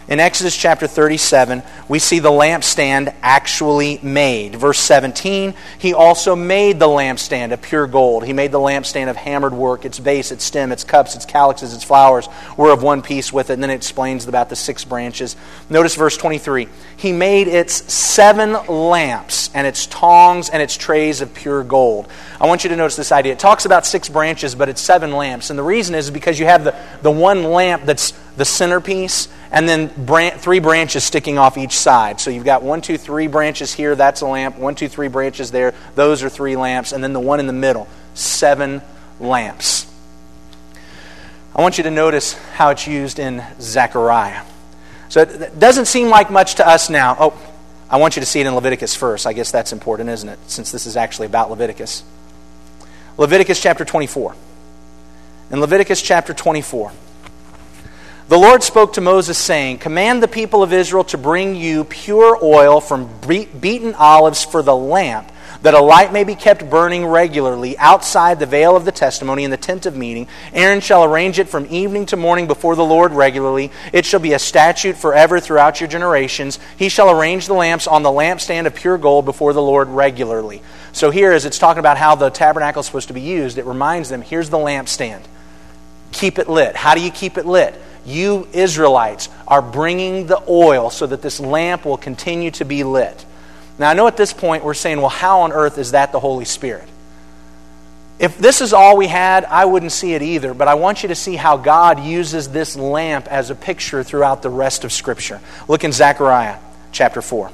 In Exodus chapter 37, we see the lampstand actually made. Verse 17, he also made the lampstand of pure gold. He made the lampstand of hammered work. Its base, its stem, its cups, its calyxes, its flowers were of one piece with it. And then it explains about the 6 branches. Notice verse 23. He made its 7 lamps and its tongs and its trays of pure gold. I want you to notice this idea. It talks about 6 branches, but it's 7 lamps. And the reason is because you have the one lamp that's the centerpiece, and then 3 branches sticking off each side. So you've got 1, 2, 3 branches here, that's a lamp. 1, 2, 3 branches there, those are 3 lamps. And then the one in the middle, 7 lamps. I want you to notice how it's used in Zechariah. So it doesn't seem like much to us now. Oh, I want you to see it in Leviticus first. I guess that's important, isn't it? Since this is actually about Leviticus. Leviticus chapter 24. In Leviticus chapter 24, the Lord spoke to Moses, saying, "Command the people of Israel to bring you pure oil from beaten olives for the lamp, that a light may be kept burning regularly outside the veil of the testimony in the tent of meeting. Aaron shall arrange it from evening to morning before the Lord regularly. It shall be a statute forever throughout your generations. He shall arrange the lamps on the lampstand of pure gold before the Lord regularly." So here, as it's talking about how the tabernacle is supposed to be used, it reminds them, here's the lampstand. Keep it lit. How do you keep it lit? You Israelites are bringing the oil so that this lamp will continue to be lit. Now I know at this point we're saying, well, how on earth is that the Holy Spirit? If this is all we had, I wouldn't see it either, but I want you to see how God uses this lamp as a picture throughout the rest of Scripture. Look in Zechariah chapter 4.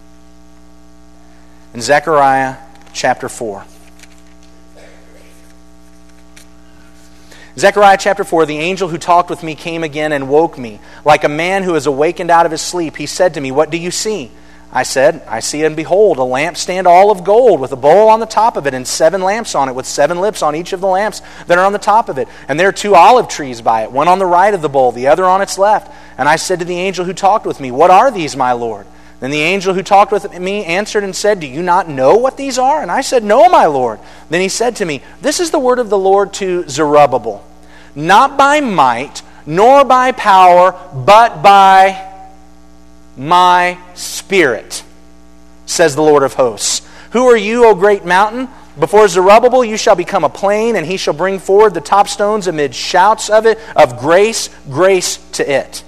In Zechariah chapter 4. Zechariah chapter 4, the angel who talked with me came again and woke me. Like a man who is awakened out of his sleep, he said to me, "What do you see?" I said, "I see and behold, a lampstand all of gold with a bowl on the top of it and 7 lamps on it with 7 lips on each of the lamps that are on the top of it. And there are 2 olive trees by it, one on the right of the bowl, the other on its left." And I said to the angel who talked with me, "What are these, my Lord?" Then the angel who talked with me answered and said, "Do you not know what these are?" And I said, "No, my Lord." Then he said to me, "This is the word of the Lord to Zerubbabel. Not by might, nor by power, but by my Spirit, says the Lord of hosts. Who are you, O great mountain? Before Zerubbabel you shall become a plain, and he shall bring forward the top stones amid shouts of it, of grace, grace to it."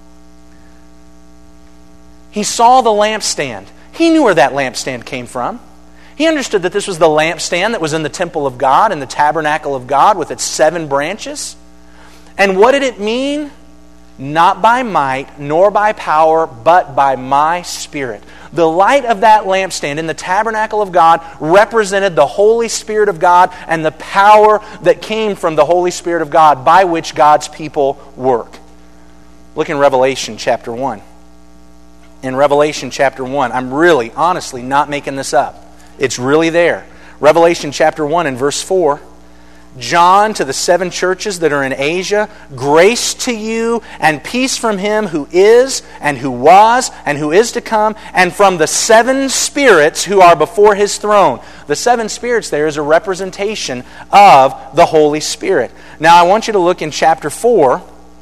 He saw the lampstand. He knew where that lampstand came from. He understood that this was the lampstand that was in the temple of God, in the tabernacle of God, with its 7 branches. And what did it mean? Not by might, nor by power, but by my Spirit. The light of that lampstand in the tabernacle of God represented the Holy Spirit of God and the power that came from the Holy Spirit of God by which God's people work. Look in Revelation chapter 1. In Revelation chapter 1, I'm really, honestly not making this up. It's really there. Revelation chapter 1 and verse 4. John, to the 7 churches that are in Asia, grace to you and peace from him who is and who was and who is to come, and from the 7 spirits who are before his throne. The 7 spirits there is a representation of the Holy Spirit. Now I want you to look in chapter 4,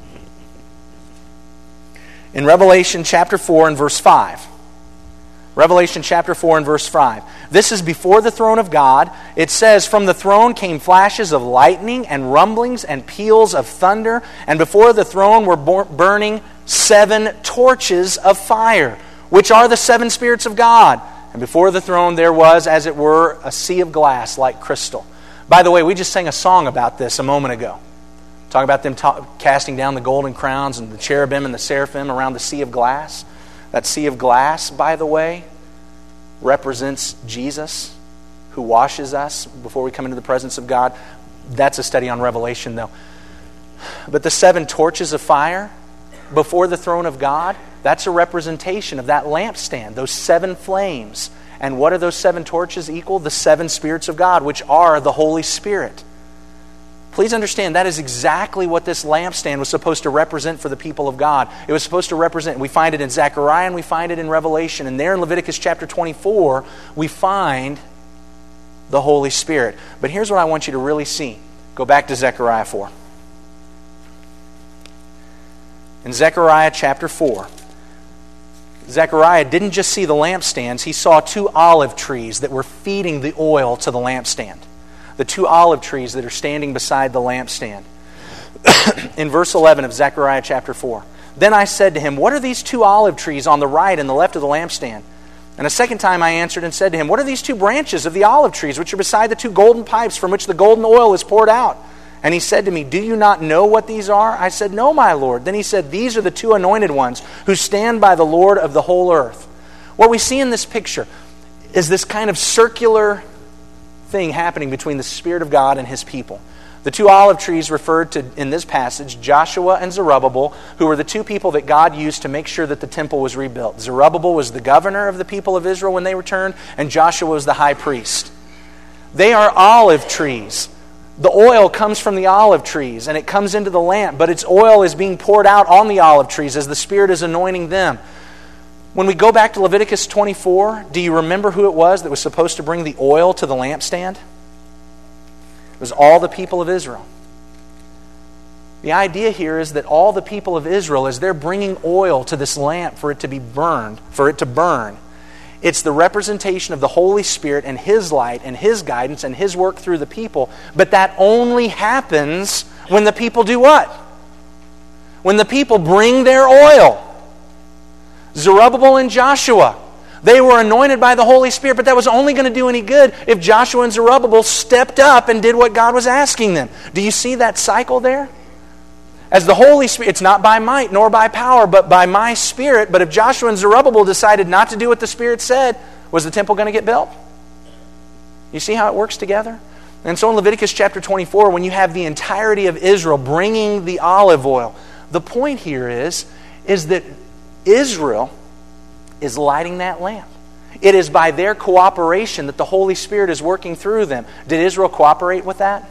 in Revelation chapter 4 and verse 5. Revelation chapter 4 and verse 5. This is before the throne of God. It says, "From the throne came flashes of lightning and rumblings and peals of thunder, and before the throne were burning 7 torches of fire, which are the 7 spirits of God. And before the throne there was, as it were, a sea of glass like crystal." By the way, we just sang a song about this a moment ago. Talking about them casting down the golden crowns and the cherubim and the seraphim around the sea of glass. That sea of glass, by the way, represents Jesus, who washes us before we come into the presence of God. That's a study on Revelation, though. But the 7 torches of fire before the throne of God, that's a representation of that lampstand, those 7 flames. And what are those 7 torches equal? The 7 spirits of God, which are the Holy Spirit. Please understand, that is exactly what this lampstand was supposed to represent for the people of God. It was supposed to represent, we find it in Zechariah and we find it in Revelation. And there in Leviticus chapter 24, we find the Holy Spirit. But here's what I want you to really see. Go back to Zechariah 4. In Zechariah chapter 4, Zechariah didn't just see the lampstands, he saw 2 olive trees that were feeding the oil to the lampstand. The 2 olive trees that are standing beside the lampstand. In verse 11 of Zechariah chapter 4, "Then I said to him, 'What are these 2 olive trees on the right and the left of the lampstand?' And a second time I answered and said to him, 'What are these 2 branches of the olive trees which are beside the 2 golden pipes from which the golden oil is poured out?' And he said to me, 'Do you not know what these are?' I said, 'No, my Lord.' Then he said, 'These are the 2 anointed ones who stand by the Lord of the whole earth.'" What we see in this picture is this kind of circular thing happening between the Spirit of God and His people. The 2 olive trees referred to in this passage, Joshua and Zerubbabel, who were the 2 people that God used to make sure that the temple was rebuilt. Zerubbabel was the governor of the people of Israel when they returned, and Joshua was the high priest. They are olive trees. The oil comes from the olive trees, and it comes into the lamp, but its oil is being poured out on the olive trees as the Spirit is anointing them. When we go back to Leviticus 24, do you remember who it was that was supposed to bring the oil to the lampstand? It was all the people of Israel. The idea here is that all the people of Israel, as they're bringing oil to this lamp for it to be burned, for it to burn, it's the representation of the Holy Spirit and His light and His guidance and His work through the people. But that only happens when the people do what? When the people bring their oil. Zerubbabel and Joshua, they were anointed by the Holy Spirit, but that was only going to do any good if Joshua and Zerubbabel stepped up and did what God was asking them. Do you see that cycle there? As the Holy Spirit, it's not by might nor by power, but by my Spirit. But if Joshua and Zerubbabel decided not to do what the Spirit said, was the temple going to get built? You see how it works together? And so in Leviticus chapter 24, when you have the entirety of Israel bringing the olive oil, the point here is that Israel is lighting that lamp. It is by their cooperation that the Holy Spirit is working through them. Did Israel cooperate with that?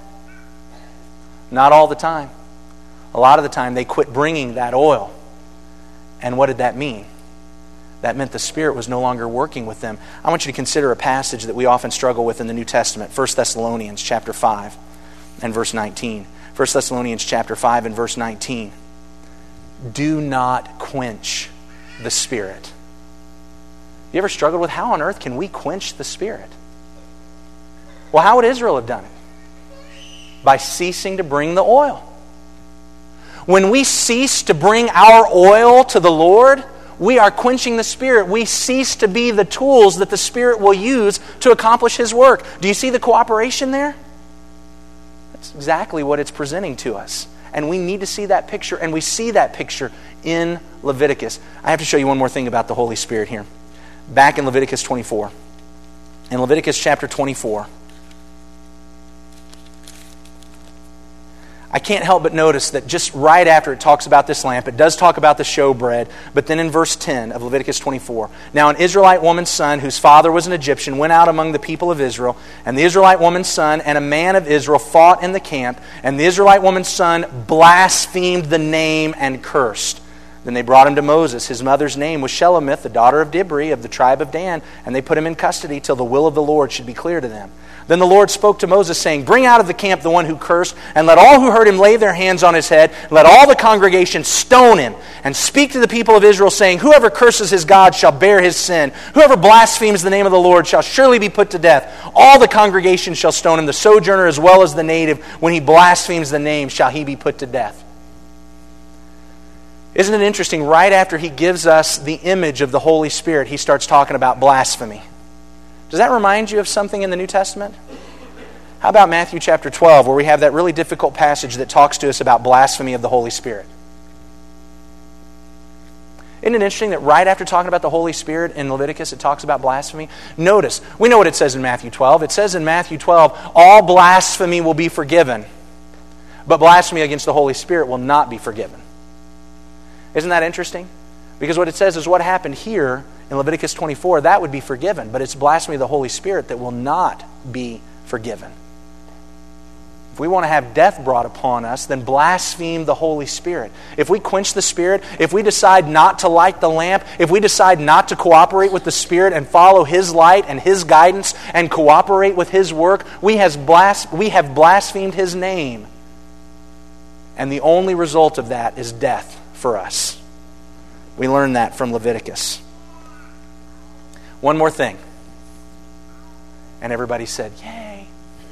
Not all the time. A lot of the time they quit bringing that oil. And what did that mean? That meant the Spirit was no longer working with them. I want you to consider a passage that we often struggle with in the New Testament, 1 Thessalonians chapter 5 and verse 19. 1 Thessalonians chapter 5 and verse 19. Do not quench the Spirit. You ever struggled with how on earth can we quench the Spirit? Well, how would Israel have done it? By ceasing to bring the oil. When we cease to bring our oil to the Lord, we are quenching the Spirit. We cease to be the tools that the Spirit will use to accomplish His work. Do you see the cooperation there? That's exactly what it's presenting to us. And we need to see that picture, and we see that picture in Leviticus. I have to show you one more thing about the Holy Spirit here. Back in Leviticus 24. In Leviticus chapter 24, I can't help but notice that just right after it talks about this lamp, it does talk about the showbread, but then in verse 10 of Leviticus 24, "Now an Israelite woman's son, whose father was an Egyptian, went out among the people of Israel, and the Israelite woman's son and a man of Israel fought in the camp, and the Israelite woman's son blasphemed the name and cursed. Then they brought him to Moses. His mother's name was Shelomith, the daughter of Dibri of the tribe of Dan, and they put him in custody till the will of the Lord should be clear to them. Then the Lord spoke to Moses, saying, Bring out of the camp the one who cursed, and let all who heard him lay their hands on his head. Let all the congregation stone him, and speak to the people of Israel, saying, Whoever curses his God shall bear his sin. Whoever blasphemes the name of the Lord shall surely be put to death. All the congregation shall stone him, the sojourner as well as the native. When he blasphemes the name, shall he be put to death." Isn't it interesting? Right after he gives us the image of the Holy Spirit, he starts talking about blasphemy. Does that remind you of something in the New Testament? How about Matthew chapter 12, where we have that really difficult passage that talks to us about blasphemy of the Holy Spirit? Isn't it interesting that right after talking about the Holy Spirit in Leviticus, it talks about blasphemy? Notice, we know what it says in Matthew 12. It says in Matthew 12, all blasphemy will be forgiven, but blasphemy against the Holy Spirit will not be forgiven. Isn't that interesting? Because what it says is what happened here in Leviticus 24, that would be forgiven, but it's blasphemy of the Holy Spirit that will not be forgiven. If we want to have death brought upon us, then blaspheme the Holy Spirit. If we quench the Spirit, if we decide not to light the lamp, if we decide not to cooperate with the Spirit and follow His light and His guidance and cooperate with His work, we have blasphemed His name. And the only result of that is death for us. We learn that from Leviticus. One more thing. And everybody said, yay.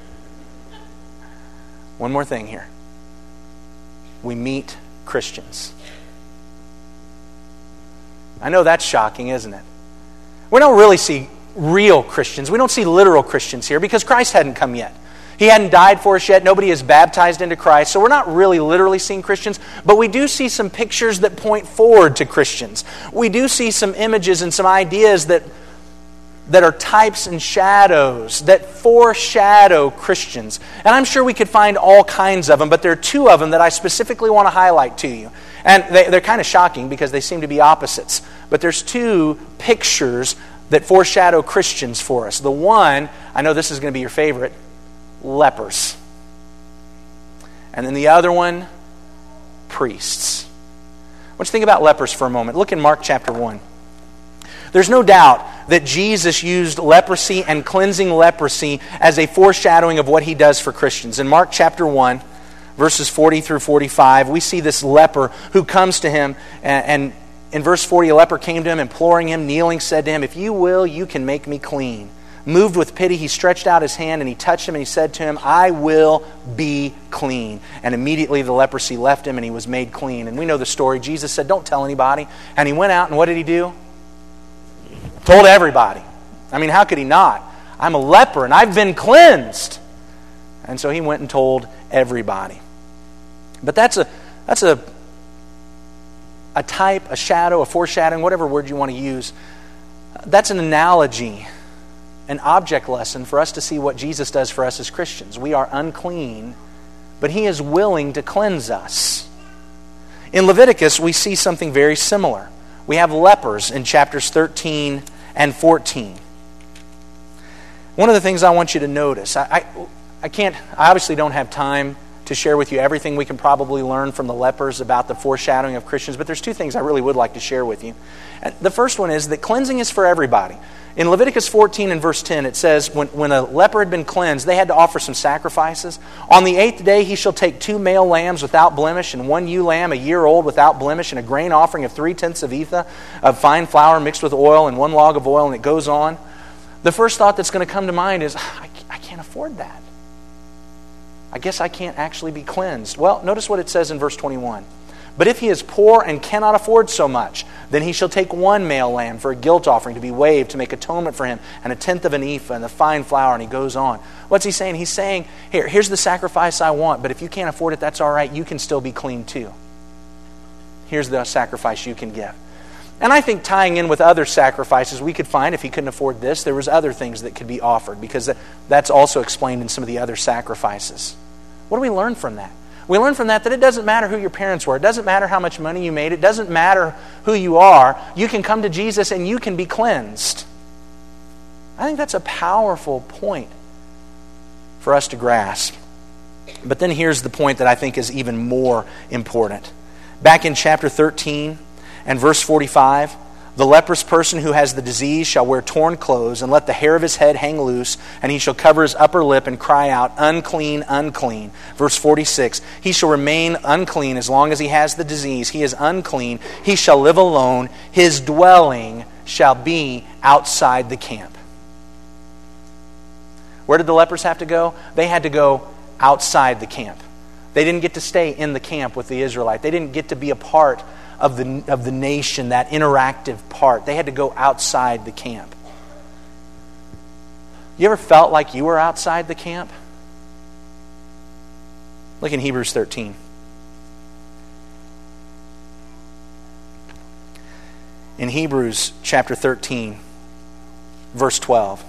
One more thing here. We meet Christians. I know that's shocking, isn't it? We don't really see real Christians. We don't see literal Christians here because Christ hadn't come yet. He hadn't died for us yet. Nobody is baptized into Christ. So we're not really literally seeing Christians, but we do see some pictures that point forward to Christians. We do see some images and some ideas that are types and shadows that foreshadow Christians. And I'm sure we could find all kinds of them, but there are two of them that I specifically want to highlight to you. And they're kind of shocking because they seem to be opposites. But there's two pictures that foreshadow Christians for us. The one, I know this is going to be your favorite, lepers. And then the other one, priests. I want you to think about lepers for a moment. Look in Mark chapter 1. There's no doubt that Jesus used leprosy and cleansing leprosy as a foreshadowing of what he does for Christians. In Mark chapter 1, verses 40 through 45, we see this leper who comes to him, and in verse 40, a leper came to him, imploring him, kneeling, said to him, "If you will, you can make me clean." Moved with pity, he stretched out his hand and he touched him and he said to him, "I will be clean." And immediately the leprosy left him and he was made clean. And we know the story. Jesus said, "Don't tell anybody." And he went out and what did he do? Told everybody. I mean, how could he not? I'm a leper and I've been cleansed. And so he went and told everybody. But that's a type, a shadow, a foreshadowing, whatever word you want to use. That's an analogy, an object lesson for us to see what Jesus does for us as Christians. We are unclean, but he is willing to cleanse us. In Leviticus, we see something very similar. We have lepers in chapters 13 and 14. One of the things I want you to notice, I obviously don't have time to share with you everything we can probably learn from the lepers about the foreshadowing of Christians, but there's two things I really would like to share with you. The first one is that cleansing is for everybody. In Leviticus 14 and verse 10, it says, when a leper had been cleansed, they had to offer some sacrifices. On the 8th day, he shall take 2 male lambs without blemish, and 1 ewe lamb, a year old, without blemish, and a grain offering of 3/10 of ephah of fine flour mixed with oil, and 1 log of oil, and it goes on. The first thought that's going to come to mind is, I can't afford that. I guess I can't actually be cleansed. Well, notice what it says in verse 21. But if he is poor and cannot afford so much, then he shall take 1 male lamb for a guilt offering to be waved to make atonement for him, and 1/10 of an ephah and the fine flour, and he goes on. What's he saying? He's saying, here's the sacrifice I want, but if you can't afford it, that's all right. You can still be clean too. Here's the sacrifice you can give. And I think tying in with other sacrifices, we could find if he couldn't afford this, there was other things that could be offered, because that's also explained in some of the other sacrifices. What do we learn from that? We learn from that it doesn't matter who your parents were. It doesn't matter how much money you made. It doesn't matter who you are. You can come to Jesus and you can be cleansed. I think that's a powerful point for us to grasp. But then here's the point that I think is even more important. Back in chapter 13 and verse 45, the leprous person who has the disease shall wear torn clothes and let the hair of his head hang loose, and he shall cover his upper lip and cry out, "Unclean, unclean." Verse 46, he shall remain unclean as long as he has the disease. He is unclean. He shall live alone. His dwelling shall be outside the camp. Where did the lepers have to go? They had to go outside the camp. They didn't get to stay in the camp with the Israelite. They didn't get to be a part of the nation, that interactive part. They had to go outside the camp. You ever felt like you were outside the camp? Look in Hebrews 13. In Hebrews chapter 13, verse 12.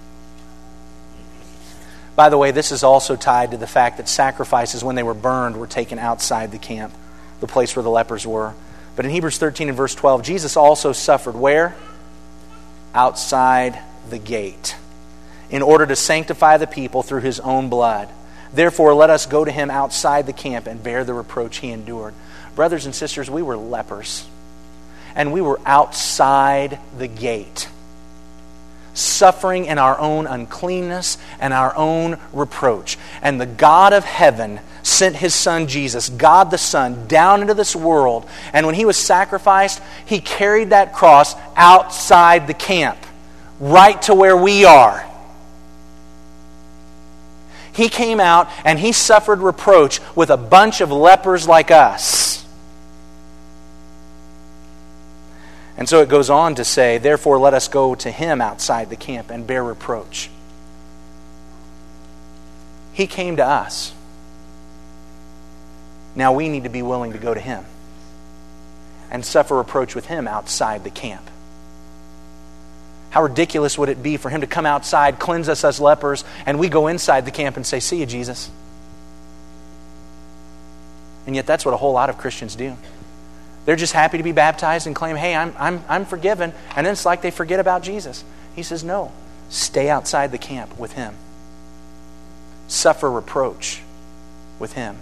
By the way, this is also tied to the fact that sacrifices, when they were burned, were taken outside the camp, the place where the lepers were. But in Hebrews 13 and verse 12, Jesus also suffered where? Outside the gate, in order to sanctify the people through his own blood. Therefore, let us go to him outside the camp and bear the reproach he endured. Brothers and sisters, we were lepers, and we were outside the gate. suffering in our own uncleanness and our own reproach. And the God of heaven sent His Son Jesus, God the Son, down into this world. And when He was sacrificed, He carried that cross outside the camp, right to where we are. He came out and He suffered reproach with a bunch of lepers like us. And so it goes on to say, therefore let us go to Him outside the camp and bear reproach. He came to us. Now we need to be willing to go to Him and suffer reproach with Him outside the camp. How ridiculous would it be for Him to come outside, cleanse us as lepers, and we go inside the camp and say, see you, Jesus. And yet that's what a whole lot of Christians do. They're just happy to be baptized and claim, hey, I'm forgiven. And then it's like they forget about Jesus. He says, no, stay outside the camp with Him. Suffer reproach with Him.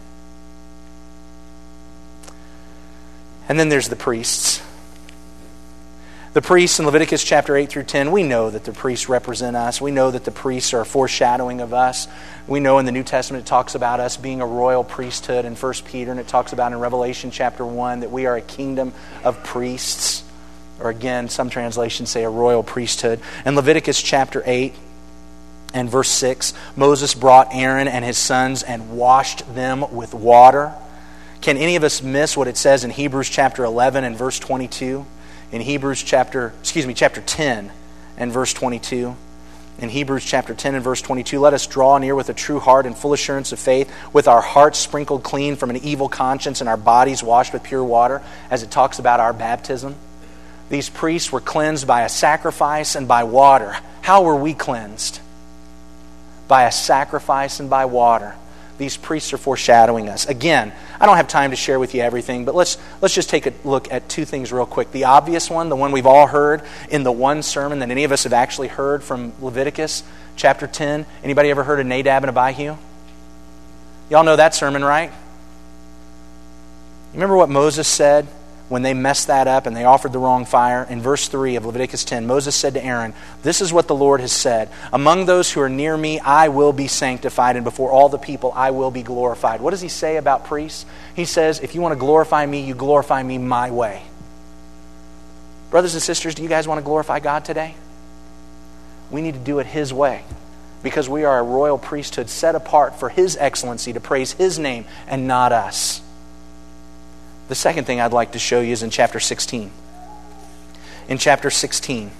And then there's the priests. The priests in Leviticus chapter 8 through 10, we know that the priests represent us. We know that the priests are a foreshadowing of us. We know in the New Testament it talks about us being a royal priesthood in 1 Peter, and it talks about in Revelation chapter 1 that we are a kingdom of priests. Or again, some translations say a royal priesthood. In Leviticus chapter 8 and verse 6, Moses brought Aaron and his sons and washed them with water. Can any of us miss what it says in Hebrews chapter 11 and verse 22? In Hebrews chapter 10 and verse 22. In Hebrews chapter 10 and verse 22, let us draw near with a true heart and full assurance of faith, with our hearts sprinkled clean from an evil conscience and our bodies washed with pure water, as it talks about our baptism. These priests were cleansed by a sacrifice and by water. How were we cleansed? By a sacrifice and by water. These priests are foreshadowing us. Again, I don't have time to share with you everything, but let's just take a look at two things real quick. The obvious one, the one we've all heard in the one sermon that any of us have actually heard from Leviticus chapter 10. Anybody ever heard of Nadab and Abihu? Y'all know that sermon, right? You remember what Moses said when they messed that up and they offered the wrong fire? In verse 3 of Leviticus 10, Moses said to Aaron, this is what the Lord has said, among those who are near me, I will be sanctified, and before all the people, I will be glorified. What does he say about priests? He says, if you want to glorify me, you glorify me my way. Brothers and sisters, do you guys want to glorify God today? We need to do it His way, because we are a royal priesthood set apart for His excellency to praise His name and not us. The second thing I'd like to show you is in chapter 16. In chapter 16.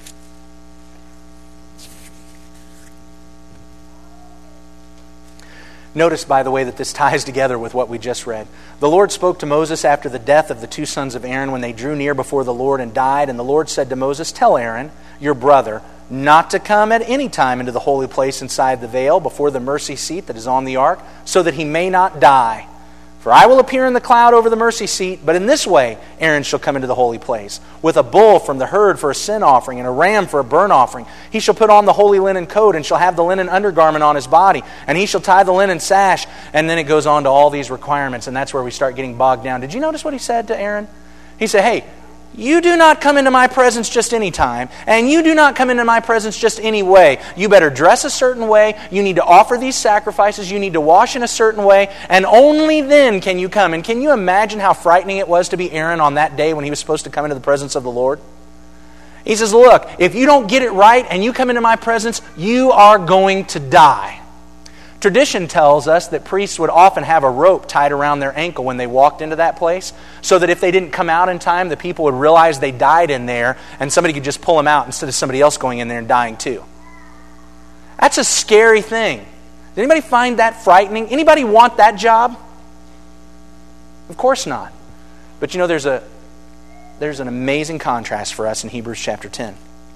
Notice, by the way, that this ties together with what we just read. The Lord spoke to Moses after the death of the two sons of Aaron when they drew near before the Lord and died. And the Lord said to Moses, tell Aaron, your brother, not to come at any time into the holy place inside the veil before the mercy seat that is on the ark, so that he may not die. For I will appear in the cloud over the mercy seat, but in this way Aaron shall come into the holy place, with a bull from the herd for a sin offering, and a ram for a burnt offering. He shall put on the holy linen coat, and shall have the linen undergarment on his body, and he shall tie the linen sash. And then it goes on to all these requirements, and that's where we start getting bogged down. Did you notice what he said to Aaron? He said, hey, you do not come into my presence just any time, and you do not come into my presence just any way. You better dress a certain way. You need to offer these sacrifices. You need to wash in a certain way, and only then can you come. And can you imagine how frightening it was to be Aaron on that day when he was supposed to come into the presence of the Lord? He says, look, if you don't get it right and you come into my presence, you are going to die. Tradition tells us that priests would often have a rope tied around their ankle when they walked into that place, so that if they didn't come out in time, the people would realize they died in there, and somebody could just pull them out instead of somebody else going in there and dying too. That's a scary thing. Does anybody find that frightening? Anybody want that job? Of course not. But you know, there's an amazing contrast for us in Hebrews chapter 10.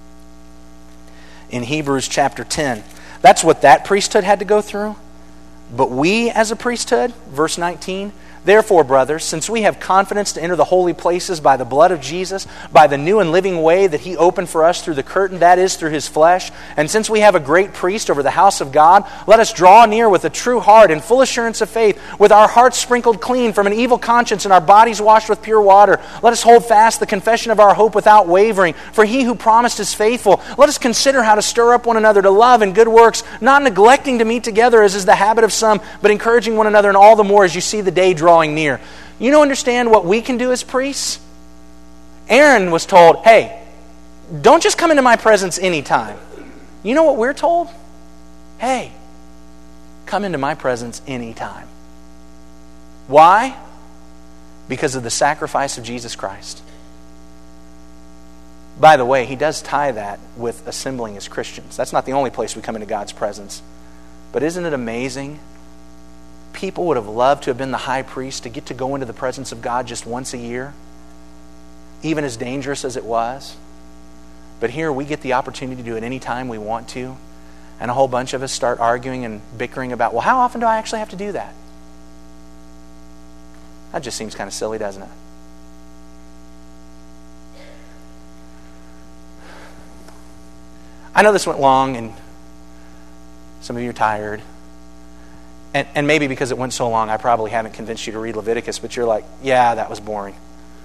In Hebrews chapter 10, that's what that priesthood had to go through. But we as a priesthood, verse 19, Therefore, brothers, since we have confidence to enter the holy places by the blood of Jesus, by the new and living way that He opened for us through the curtain, that is, through His flesh, and since we have a great priest over the house of God, let us draw near with a true heart and full assurance of faith, with our hearts sprinkled clean from an evil conscience and our bodies washed with pure water. Let us hold fast the confession of our hope without wavering, for He who promised is faithful. Let us consider how to stir up one another to love and good works, not neglecting to meet together as is the habit of some, but encouraging one another, and all the more as you see the day drawing near. You know, understand what we can do as priests? Aaron was told, hey, don't just come into my presence anytime. You know what we're told? Hey, come into my presence anytime. Why? Because of the sacrifice of Jesus Christ. By the way, He does tie that with assembling as Christians. That's not the only place we come into God's presence. But isn't it amazing? People would have loved to have been the high priest, to get to go into the presence of God just once a year, even as dangerous as it was. But here we get the opportunity to do it any time we want to, and a whole bunch of us start arguing and bickering about, well, how often do I actually have to do that? That just seems kind of silly, doesn't it? I know this went long, and some of you are tired. And maybe because it went so long, I probably haven't convinced you to read Leviticus, but you're like, yeah, that was boring.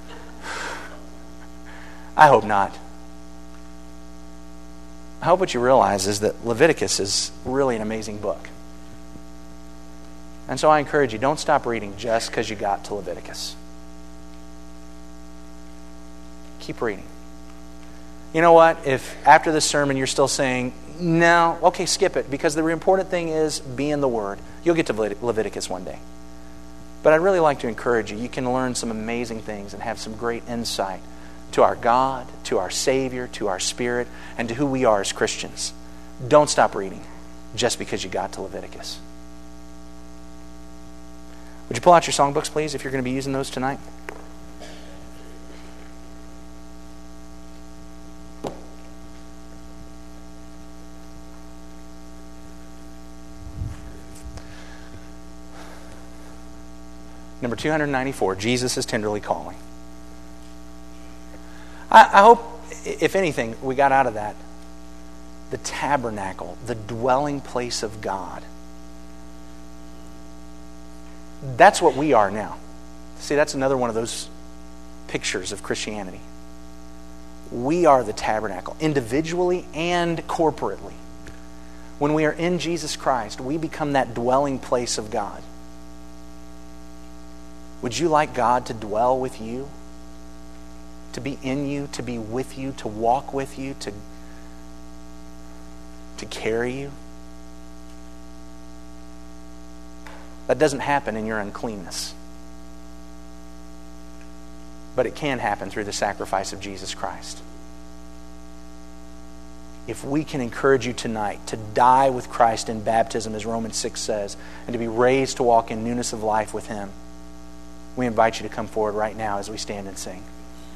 I hope not. I hope what you realize is that Leviticus is really an amazing book. And so I encourage you, don't stop reading just because you got to Leviticus. Keep reading. You know what? If after this sermon you're still saying, no, okay, skip it, because the important thing is be in the Word. You'll get to Leviticus one day. But I'd really like to encourage you. You can learn some amazing things and have some great insight to our God, to our Savior, to our Spirit, and to who we are as Christians. Don't stop reading just because you got to Leviticus. Would you pull out your songbooks, please, if you're going to be using those tonight? Number 294, Jesus is tenderly calling. I hope, if anything, we got out of that the tabernacle, the dwelling place of God. That's what we are now. See, that's another one of those pictures of Christianity. We are the tabernacle, individually and corporately. When we are in Jesus Christ, we become that dwelling place of God. Would you like God to dwell with you? To be in you, to be with you, to walk with you, to carry you? That doesn't happen in your uncleanness. But it can happen through the sacrifice of Jesus Christ. If we can encourage you tonight to die with Christ in baptism, as Romans 6 says, and to be raised to walk in newness of life with Him, we invite you to come forward right now as we stand and sing.